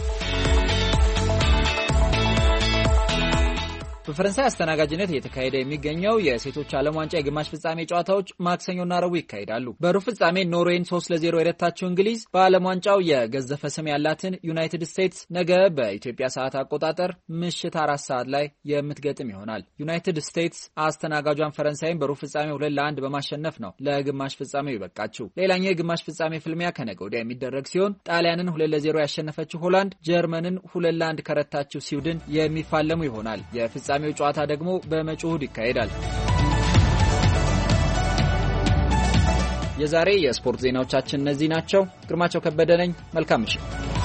በፈረንሳይ አስተናጋጅነት እየተካሄደ የሚገኘው የሴቶች ዓለም ዋንጫ የግማሽ ፍጻሜ ጨዋታዎች ማክሰኞና ረቡዕ ይካሄዳሉ። በሩብ ፍጻሜ ኖርዌይን 3-0 የረታችው እንግሊዝ በዓለም ዋንጫው የገዘፈ ስም ያላትን ዩናይትድ ስቴትስ ነገ በኢትዮጵያ ሰዓት አቆጣጠር ምሽት 4 ሰዓት ላይ የምትገጥም ይሆናል። ዩናይትድ ስቴትስ አስተናጋጇን ፈረንሳይን በሩብ ፍጻሜ 2-1 በማሸነፍ ነው ለግማሽ ፍጻሜው ይበቃችው። ሌላኛው የግማሽ ፍጻሜ ፍልሚያ ከነገ ወዲያ የሚደረግ ሲሆን ጣሊያንን 2-0 ያሸነፈችው ሆላንድ ጀርመንን 2-1 ከረታችው ስዊድን የሚፋለሙ ይሆናል። የፍጻሜው ጨዋታ ደግሞ በመጪው እሁድ ይካሄዳል። የዛሬ የስፖርት ዜናዎቻችን እነዚህ ናቸው። ግርማቸው ከበደ ነኝ። መልካም ምሽት።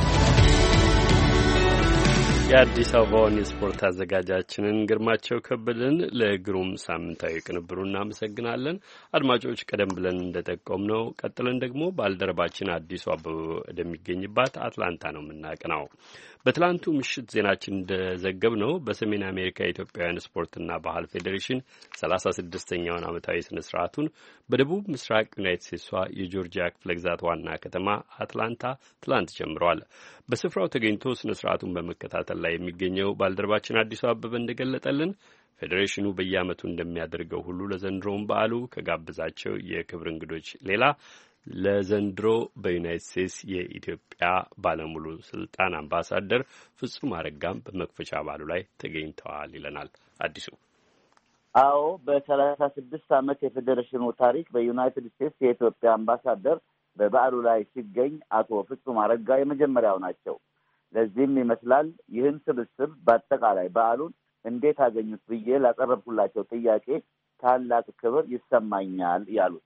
የአዲስ አበባውን የስፖርት አዘጋጃችንን ግርማቸው ከበደን ለግሩም ሳምንታዊ ቅንብሩ እናመሰግናለን። አድማጮች፣ ቀደም ብለን እንደጠቆምነው ቀጥለን ደግሞ ባልደረባችን አዲሱ አበበ ወደሚገኝባት አትላንታ ነው የምናቀናው። በትላንቱ ምሽት ዜናችን እንደዘገብነው በሰሜን አሜሪካ የኢትዮጵያውያን ስፖርትና ባህል ፌዴሬሽን 36ኛውን ዓመታዊ ስነ ስርዓቱን በደቡብ ምስራቅ ዩናይትድ ስቴትሷ የጆርጂያ ክፍለ ግዛት ዋና ከተማ አትላንታ ትላንት ጀምረዋል። በስፍራው ተገኝቶ ስነ ስርዓቱን በመከታተል ላይ የሚገኘው ባልደረባችን አዲሱ አበበ እንደገለጠልን ፌዴሬሽኑ በየዓመቱ እንደሚያደርገው ሁሉ ለዘንድሮም በዓሉ ከጋበዛቸው የክብር እንግዶች ሌላ ለዘንድሮ በዩናይትድ ስቴትስ የኢትዮጵያ ባለሙሉ ስልጣን አምባሳደር ፍጹም አረጋም በመክፈቻ በዓሉ ላይ ተገኝተዋል ይለናል አዲሱ። አዎ፣ በ36 ዓመት የፌዴሬሽኑ ታሪክ በዩናይትድ ስቴትስ የኢትዮጵያ አምባሳደር በበዓሉ ላይ ሲገኝ አቶ ፍጹም አረጋ የመጀመሪያው ናቸው። ለዚህም ይመስላል ይህን ስብስብ በአጠቃላይ በዓሉን እንዴት አገኙት ብዬ ላቀረብኩላቸው ጥያቄ ታላቅ ክብር ይሰማኛል ያሉት።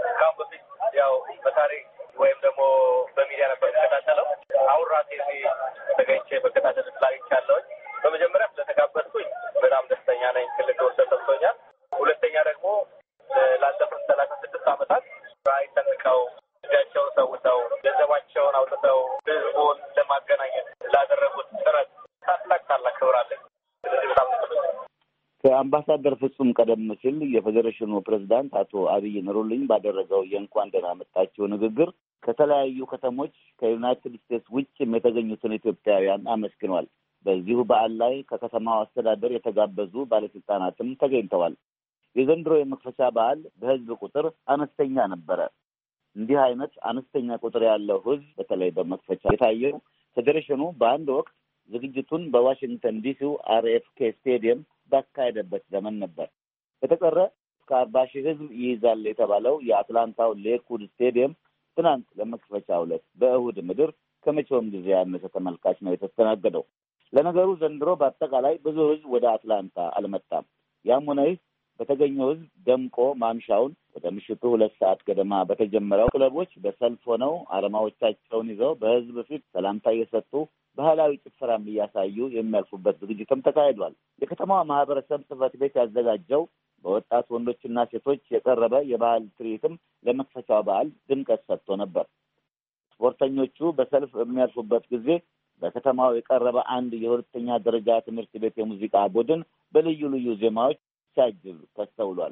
ያው በታሪክ ወይም ደግሞ በሚዲያ ነበር ተከታተለው። አሁን ራሴ ተገኝቼ በከታተል ስላይቻለሁ። በመጀመሪያ ስለተጋበዝኩኝ በጣም ደስተኛ ነኝ። ትልቅ ወሰን ሰጥቶኛል። ሁለተኛ ደግሞ ላለፉት 36 ዓመታት ራዕይ ሰንቀው እጃቸውን ሰውተው ገንዘባቸውን አውጥተው ህዝቡን ለማገናኘት ላደረጉት ጥረት ታላቅ ክብር አለኝ። ስለዚህ በጣም ከአምባሳደር ፍጹም ቀደም ሲል የፌዴሬሽኑ ፕሬዝዳንት አቶ አብይ ንሩልኝ ባደረገው የእንኳን ደህና መጣችሁ ንግግር ከተለያዩ ከተሞች ከዩናይትድ ስቴትስ ውጭም የተገኙትን ኢትዮጵያውያን አመስግኗል። በዚሁ በዓል ላይ ከከተማው አስተዳደር የተጋበዙ ባለስልጣናትም ተገኝተዋል። የዘንድሮ የመክፈቻ በዓል በህዝብ ቁጥር አነስተኛ ነበረ። እንዲህ አይነት አነስተኛ ቁጥር ያለው ህዝብ በተለይ በመክፈቻ የታየው ፌዴሬሽኑ በአንድ ወቅት ዝግጅቱን በዋሽንግተን ዲሲው RFK ስቴዲየም ባካሄደበት ዘመን ነበር። በተቀረ እስከ 40 ሺህ ህዝብ ይይዛል የተባለው የአትላንታው ሌክውድ ስቴዲየም ትናንት ለመክፈቻው ዕለት በእሁድ ምድር ከመቼውም ጊዜ ያነሰ ተመልካች ነው የተስተናገደው። ለነገሩ ዘንድሮ በአጠቃላይ ብዙ ህዝብ ወደ አትላንታ አልመጣም። ያም ሆነ ይህ በተገኘው ህዝብ ደምቆ ማምሻውን ወደ ምሽቱ 2 ሰዓት ገደማ በተጀመረው ክለቦች በሰልፍ ሆነው አርማዎቻቸውን ይዘው በህዝብ ፊት ሰላምታ እየሰጡ ባህላዊ ጭፈራም እያሳዩ የሚያልፉበት ዝግጅትም ተካሂዷል። የከተማዋ ማህበረሰብ ጽሕፈት ቤት ያዘጋጀው በወጣት ወንዶችና ሴቶች የቀረበ የባህል ትርኢትም ለመክፈቻው በዓል ድምቀት ሰጥቶ ነበር። ስፖርተኞቹ በሰልፍ በሚያልፉበት ጊዜ በከተማው የቀረበ አንድ የሁለተኛ ደረጃ ትምህርት ቤት የሙዚቃ ቡድን በልዩ ልዩ ዜማዎች ሲያጅብ ተስተውሏል።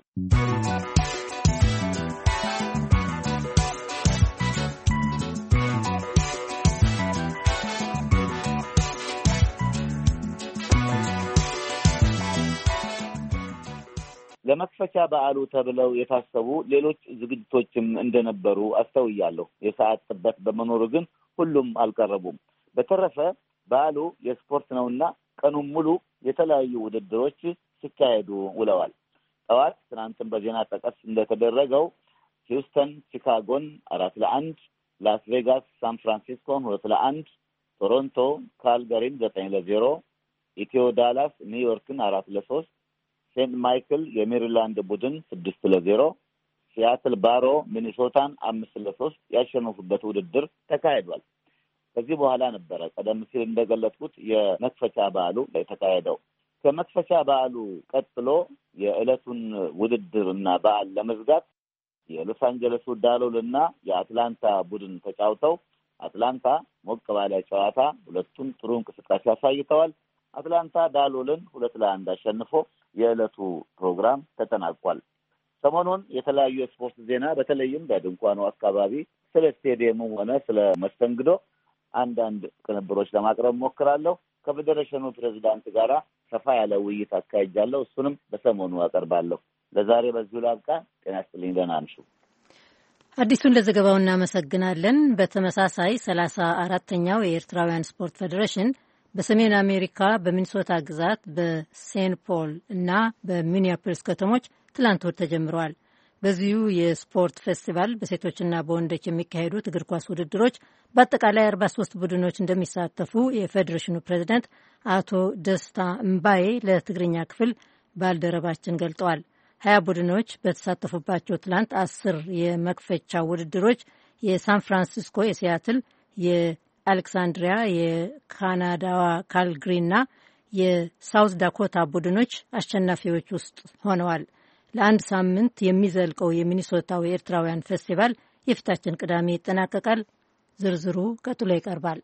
ለመክፈቻ በዓሉ ተብለው የታሰቡ ሌሎች ዝግጅቶችም እንደነበሩ አስተውያለሁ። የሰዓት ጥበት በመኖሩ ግን ሁሉም አልቀረቡም። በተረፈ በዓሉ የስፖርት ነውና ቀኑን ሙሉ የተለያዩ ውድድሮች ሲካሄዱ ውለዋል። ጠዋት ትናንትም በዜና ጠቀስ እንደተደረገው ሂውስተን ቺካጎን 4-1፣ ላስ ቬጋስ ሳን ፍራንሲስኮን 2-1፣ ቶሮንቶ ካልጋሪን 9-0፣ ኢትዮ ዳላስ ኒውዮርክን 4-3፣ ሴንት ማይክል የሜሪላንድ ቡድን 6-0፣ ሲያትል ባሮ ሚኒሶታን 5-3 ያሸነፉበት ውድድር ተካሂዷል። ከዚህ በኋላ ነበረ ቀደም ሲል እንደገለጽኩት የመክፈቻ በዓሉ የተካሄደው። ከመክፈቻ በዓሉ ቀጥሎ የዕለቱን ውድድርና በዓል ለመዝጋት የሎስ አንጀለሱ ዳሎልና የአትላንታ ቡድን ተጫውተው አትላንታ ሞቅ ባለ ጨዋታ ሁለቱም ጥሩ እንቅስቃሴ አሳይተዋል። አትላንታ ዳሎልን 2-1 አሸንፎ የዕለቱ ፕሮግራም ተጠናቋል። ሰሞኑን የተለያዩ የስፖርት ዜና በተለይም በድንኳኑ አካባቢ ስለ ስቴዲየሙ ሆነ ስለ መስተንግዶ አንዳንድ ቅንብሮች ለማቅረብ ሞክራለሁ። ከፌዴሬሽኑ ፕሬዝዳንት ጋራ ሰፋ ያለ ውይይት አካሂጃለሁ። እሱንም በሰሞኑ አቀርባለሁ። ለዛሬ በዚሁ ላብቃ። ጤና ይስጥልኝ። ደህና አምሹ። አዲሱን ለዘገባው እናመሰግናለን። በተመሳሳይ 34ኛው የኤርትራውያን ስፖርት ፌዴሬሽን በሰሜን አሜሪካ በሚኒሶታ ግዛት በሴንት ፖል እና በሚኒያፖሊስ ከተሞች ትላንት ወር ተጀምረዋል። በዚሁ የስፖርት ፌስቲቫል በሴቶችና በወንዶች የሚካሄዱት እግር ኳስ ውድድሮች በአጠቃላይ 43 ቡድኖች እንደሚሳተፉ የፌዴሬሽኑ ፕሬዚዳንት አቶ ደስታ እምባዬ ለትግርኛ ክፍል ባልደረባችን ገልጠዋል። 20 ቡድኖች በተሳተፉባቸው ትላንት 10 የመክፈቻ ውድድሮች የሳን ፍራንሲስኮ፣ የሲያትል፣ የአሌክሳንድሪያ፣ የካናዳዋ ካልግሪና የሳውዝ ዳኮታ ቡድኖች አሸናፊዎች ውስጥ ሆነዋል። ለአንድ ሳምንት የሚዘልቀው የሚኒሶታው የኤርትራውያን ፌስቲቫል የፊታችን ቅዳሜ ይጠናቀቃል። ዝርዝሩ ቀጥሎ ይቀርባል።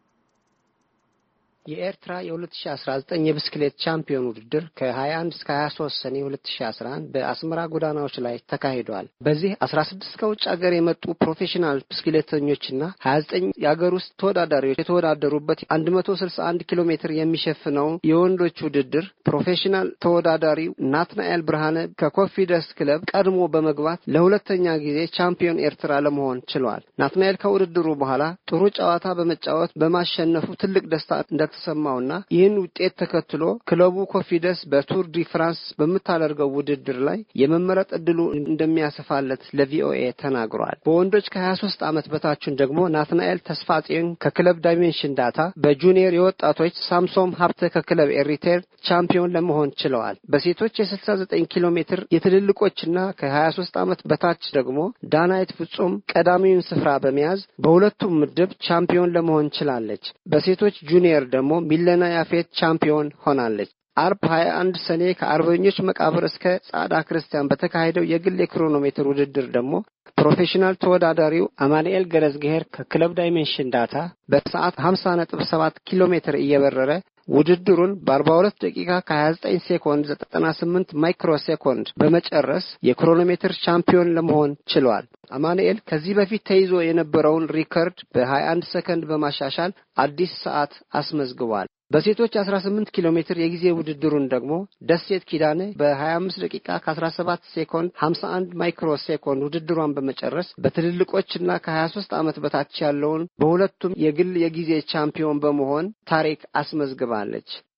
የኤርትራ የ2019 የብስክሌት ቻምፒዮን ውድድር ከ21 እስከ 23 ሰኔ 2011 በአስመራ ጎዳናዎች ላይ ተካሂዷል። በዚህ 16 ከውጭ ሀገር የመጡ ፕሮፌሽናል ብስክሌተኞችና 29 የሀገር ውስጥ ተወዳዳሪዎች የተወዳደሩበት 161 ኪሎ ሜትር የሚሸፍነው የወንዶች ውድድር ፕሮፌሽናል ተወዳዳሪው ናትናኤል ብርሃነ ከኮንፊደንስ ክለብ ቀድሞ በመግባት ለሁለተኛ ጊዜ ቻምፒዮን ኤርትራ ለመሆን ችሏል። ናትናኤል ከውድድሩ በኋላ ጥሩ ጨዋታ በመጫወት በማሸነፉ ትልቅ ደስታ ተሰማውና ይህን ውጤት ተከትሎ ክለቡ ኮንፊደንስ በቱር ዲ ፍራንስ በመታደርገው ውድድር ላይ የመመረጥ እድሉ እንደሚያሰፋለት ለቪኦኤ ተናግሯል። በወንዶች ከ23 ዓመት በታችን ደግሞ ናትናኤል ተስፋጽዮን ከክለብ ዳይሜንሽን ዳታ፣ በጁኒየር የወጣቶች ሳምሶም ሀብተ ከክለብ ኤሪቴር ቻምፒዮን ለመሆን ችለዋል። በሴቶች የ69 ኪሎ ሜትር የትልልቆችና ከ23 ዓመት በታች ደግሞ ዳናይት ፍጹም ቀዳሚውን ስፍራ በመያዝ በሁለቱም ምድብ ቻምፒዮን ለመሆን ችላለች። በሴቶች ጁኒየር ደግሞ ሚለና ያፌት ቻምፒዮን ሆናለች። አርብ 21 ሰኔ ከአርበኞች መቃብር እስከ ጻዳ ክርስቲያን በተካሄደው የግል የክሮኖሜትር ውድድር ደግሞ ፕሮፌሽናል ተወዳዳሪው አማኑኤል ገረዝገሄር ከክለብ ዳይሜንሽን ዳታ በሰዓት 50.7 ኪሎ ሜትር እየበረረ ውድድሩን በ42 ደቂቃ ከ29 ሴኮንድ 98 ማይክሮ ሴኮንድ በመጨረስ የክሮኖሜትር ቻምፒዮን ለመሆን ችሏል። አማኑኤል ከዚህ በፊት ተይዞ የነበረውን ሪከርድ በ21 ሰከንድ በማሻሻል አዲስ ሰዓት አስመዝግቧል። በሴቶች 18 ኪሎ ሜትር የጊዜ ውድድሩን ደግሞ ደሴት ኪዳነ በ25 ደቂቃ ከ17 ሴኮንድ 51 ማይክሮ ሴኮንድ ውድድሯን በመጨረስ በትልልቆችና ከ23 ዓመት በታች ያለውን በሁለቱም የግል የጊዜ ቻምፒዮን በመሆን ታሪክ አስመዝግባለች።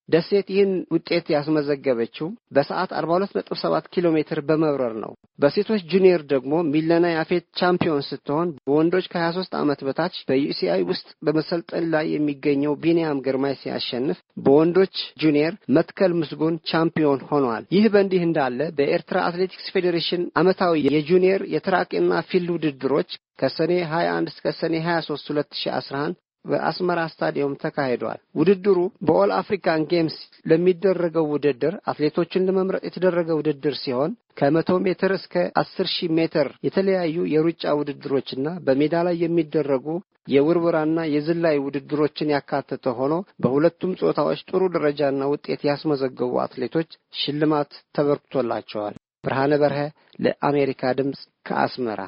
ደሴት ይህን ውጤት ያስመዘገበችው በሰዓት 42.7 ኪሎ ሜትር በመብረር ነው። በሴቶች ጁኒየር ደግሞ ሚለና ያፌት ቻምፒዮን ስትሆን በወንዶች ከ23 ዓመት በታች በዩሲአይ ውስጥ በመሰልጠን ላይ የሚገኘው ቢኒያም ግርማይ ሲያሸንፍ በወንዶች ጁኒየር መትከል ምስጉን ቻምፒዮን ሆኗል። ይህ በእንዲህ እንዳለ በኤርትራ አትሌቲክስ ፌዴሬሽን ዓመታዊ የጁኒየር የትራክና ፊልድ ውድድሮች ከሰኔ 21 እስከ ሰኔ 23 2011 በአስመራ ስታዲየም ተካሂዷል። ውድድሩ በኦል አፍሪካን ጌምስ ለሚደረገው ውድድር አትሌቶችን ለመምረጥ የተደረገ ውድድር ሲሆን ከ100 ሜትር እስከ 10000 ሜትር የተለያዩ የሩጫ ውድድሮችና በሜዳ ላይ የሚደረጉ የውርወራና የዝላይ ውድድሮችን ያካተተ ሆኖ በሁለቱም ጾታዎች ጥሩ ደረጃና ውጤት ያስመዘገቡ አትሌቶች ሽልማት ተበርክቶላቸዋል። ብርሃነ በርሀ ለአሜሪካ ድምጽ ከአስመራ።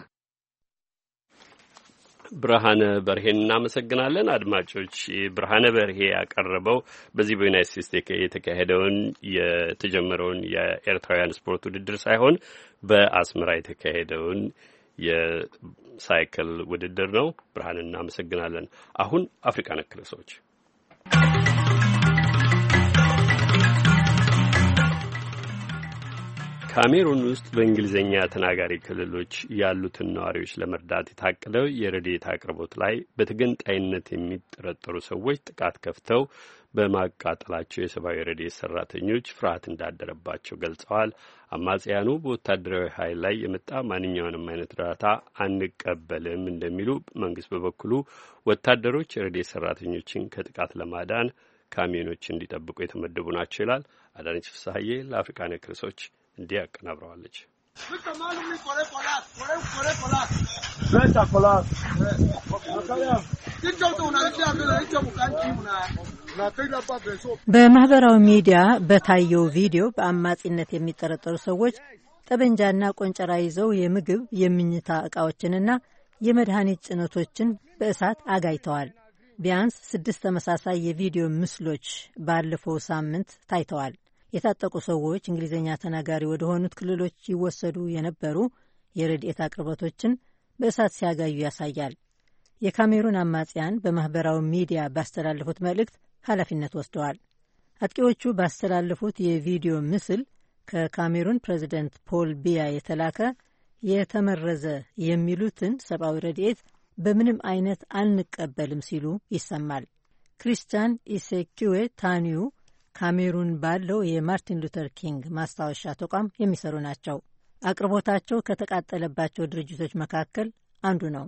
ብርሃነ በርሄን እናመሰግናለን። አድማጮች ብርሃነ በርሄ ያቀረበው በዚህ በዩናይትድ ስቴትስ የተካሄደውን የተጀመረውን የኤርትራውያን ስፖርት ውድድር ሳይሆን በአስመራ የተካሄደውን የሳይክል ውድድር ነው። ብርሃን እናመሰግናለን። አሁን አፍሪካ ነክ ርዕሶች። ካሜሩን ውስጥ በእንግሊዝኛ ተናጋሪ ክልሎች ያሉትን ነዋሪዎች ለመርዳት የታቀደው የረድኤት አቅርቦት ላይ በተገንጣይነት የሚጠረጠሩ ሰዎች ጥቃት ከፍተው በማቃጠላቸው የሰብአዊ ረድኤት ሰራተኞች ፍርሃት እንዳደረባቸው ገልጸዋል። አማጽያኑ በወታደራዊ ኃይል ላይ የመጣ ማንኛውንም አይነት እርዳታ አንቀበልም እንደሚሉ፣ መንግስት በበኩሉ ወታደሮች የረድኤት ሰራተኞችን ከጥቃት ለማዳን ካሚዮኖች እንዲጠብቁ የተመደቡ ናቸው ይላል። አዳነች ፍስሐዬ ለአፍሪካ ነክ ርዕሶች እንዲህ አቀናብረዋለች። በማህበራዊ ሚዲያ በታየው ቪዲዮ በአማጺነት የሚጠረጠሩ ሰዎች ጠበንጃና ቆንጨራ ይዘው የምግብ የምኝታ ዕቃዎችንና የመድኃኒት ጭነቶችን በእሳት አጋይተዋል። ቢያንስ 6 ተመሳሳይ የቪዲዮ ምስሎች ባለፈው ሳምንት ታይተዋል። የታጠቁ ሰዎች እንግሊዝኛ ተናጋሪ ወደ ሆኑት ክልሎች ይወሰዱ የነበሩ የረድኤት አቅርቦቶችን በእሳት ሲያጋዩ ያሳያል። የካሜሩን አማጽያን በማህበራዊ ሚዲያ ባስተላለፉት መልእክት ኃላፊነት ወስደዋል። አጥቂዎቹ ባስተላለፉት የቪዲዮ ምስል ከካሜሩን ፕሬዚደንት ፖል ቢያ የተላከ የተመረዘ የሚሉትን ሰብአዊ ረድኤት በምንም አይነት አንቀበልም ሲሉ ይሰማል። ክሪስቲያን ኢሴኪዌ ታኒዩ ካሜሩን ባለው የማርቲን ሉተር ኪንግ ማስታወሻ ተቋም የሚሰሩ ናቸው። አቅርቦታቸው ከተቃጠለባቸው ድርጅቶች መካከል አንዱ ነው።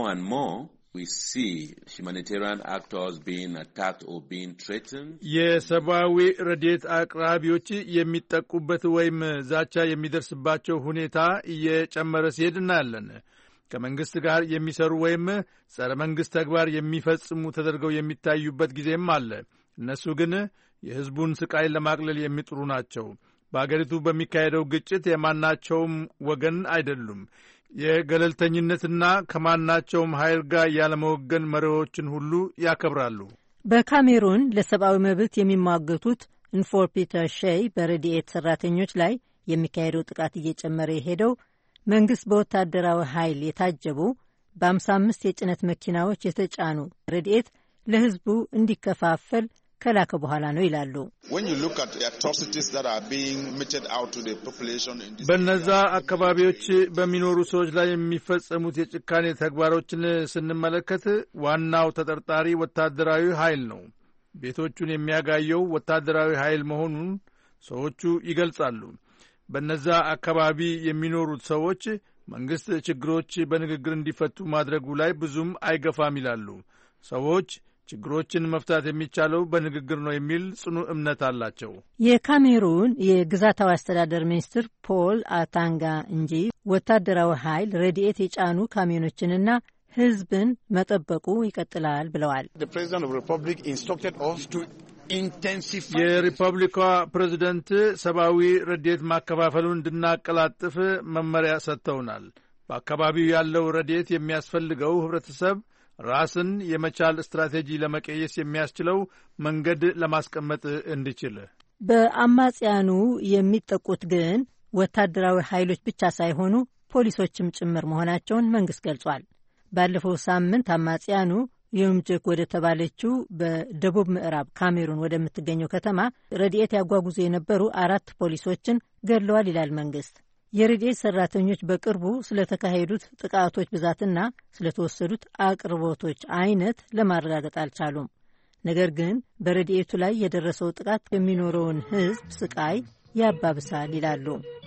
የሰብአዊ ረድኤት አቅራቢዎች የሚጠቁበት ወይም ዛቻ የሚደርስባቸው ሁኔታ እየጨመረ ሲሄድ እናያለን። ከመንግስት ጋር የሚሰሩ ወይም ጸረ መንግስት ተግባር የሚፈጽሙ ተደርገው የሚታዩበት ጊዜም አለ። እነሱ ግን የሕዝቡን ስቃይ ለማቅለል የሚጥሩ ናቸው። በአገሪቱ በሚካሄደው ግጭት የማናቸውም ወገን አይደሉም። የገለልተኝነትና ከማናቸውም ኃይል ጋር ያለመወገን መሪዎችን ሁሉ ያከብራሉ። በካሜሩን ለሰብአዊ መብት የሚሟገቱት ኢንፎር ፒተር ሼይ በረድኤት ሰራተኞች ላይ የሚካሄደው ጥቃት እየጨመረ የሄደው መንግስት በወታደራዊ ኃይል የታጀቡ በ55 የጭነት መኪናዎች የተጫኑ ረድኤት ለሕዝቡ እንዲከፋፈል ከላከ በኋላ ነው ይላሉ። በነዛ አካባቢዎች በሚኖሩ ሰዎች ላይ የሚፈጸሙት የጭካኔ ተግባሮችን ስንመለከት ዋናው ተጠርጣሪ ወታደራዊ ኃይል ነው። ቤቶቹን የሚያጋየው ወታደራዊ ኃይል መሆኑን ሰዎቹ ይገልጻሉ። በነዛ አካባቢ የሚኖሩት ሰዎች መንግስት ችግሮች በንግግር እንዲፈቱ ማድረጉ ላይ ብዙም አይገፋም ይላሉ። ሰዎች ችግሮችን መፍታት የሚቻለው በንግግር ነው የሚል ጽኑ እምነት አላቸው። የካሜሩን የግዛታዊ አስተዳደር ሚኒስትር ፖል አታንጋ እንጂ ወታደራዊ ኃይል ረድኤት የጫኑ ካሚዮኖችንና ሕዝብን መጠበቁ ይቀጥላል ብለዋል። የሪፐብሊኳ ፕሬዝደንት ሰብአዊ ረድኤት ማከፋፈሉን እንድናቀላጥፍ መመሪያ ሰጥተውናል። በአካባቢው ያለው ረድኤት የሚያስፈልገው ህብረተሰብ ራስን የመቻል ስትራቴጂ ለመቀየስ የሚያስችለው መንገድ ለማስቀመጥ እንዲችል። በአማጽያኑ የሚጠቁት ግን ወታደራዊ ኃይሎች ብቻ ሳይሆኑ ፖሊሶችም ጭምር መሆናቸውን መንግስት ገልጿል። ባለፈው ሳምንት አማጽያኑ የምጨክ ወደ ተባለችው በደቡብ ምዕራብ ካሜሩን ወደምትገኘው ከተማ ረድኤት ያጓጉዙ የነበሩ 4 ፖሊሶችን ገድለዋል ይላል መንግስት። የረድኤት ሰራተኞች በቅርቡ ስለተካሄዱት ጥቃቶች ብዛትና ስለተወሰዱት አቅርቦቶች አይነት ለማረጋገጥ አልቻሉም። ነገር ግን በረድኤቱ ላይ የደረሰው ጥቃት የሚኖረውን ሕዝብ ስቃይ ያባብሳል ይላሉ።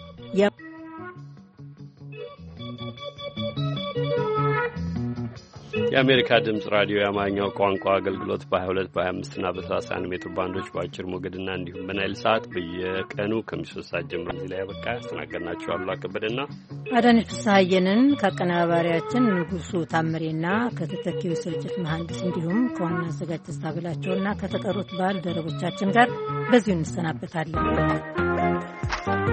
የአሜሪካ ድምጽ ራዲዮ የአማርኛው ቋንቋ አገልግሎት በ22 በ25 እና በ31 ሜትር ባንዶች በአጭር ሞገድና እንዲሁም በናይል ሰዓት በየቀኑ ከምሽቱ 3 ሰዓት ጀምሮ እዚህ ላይ ያበቃ። ያስተናገድናችሁ አሉላ ከበደና አዳነች ፍስሐየንን ከአቀናባሪያችን ንጉሱ ታምሬና ከተተኪው ስርጭት መሐንዲስ እንዲሁም ከዋና አዘጋጅ ተስታብላቸውና ከተቀሩት ባልደረቦቻችን ጋር በዚሁ እንሰናበታለን።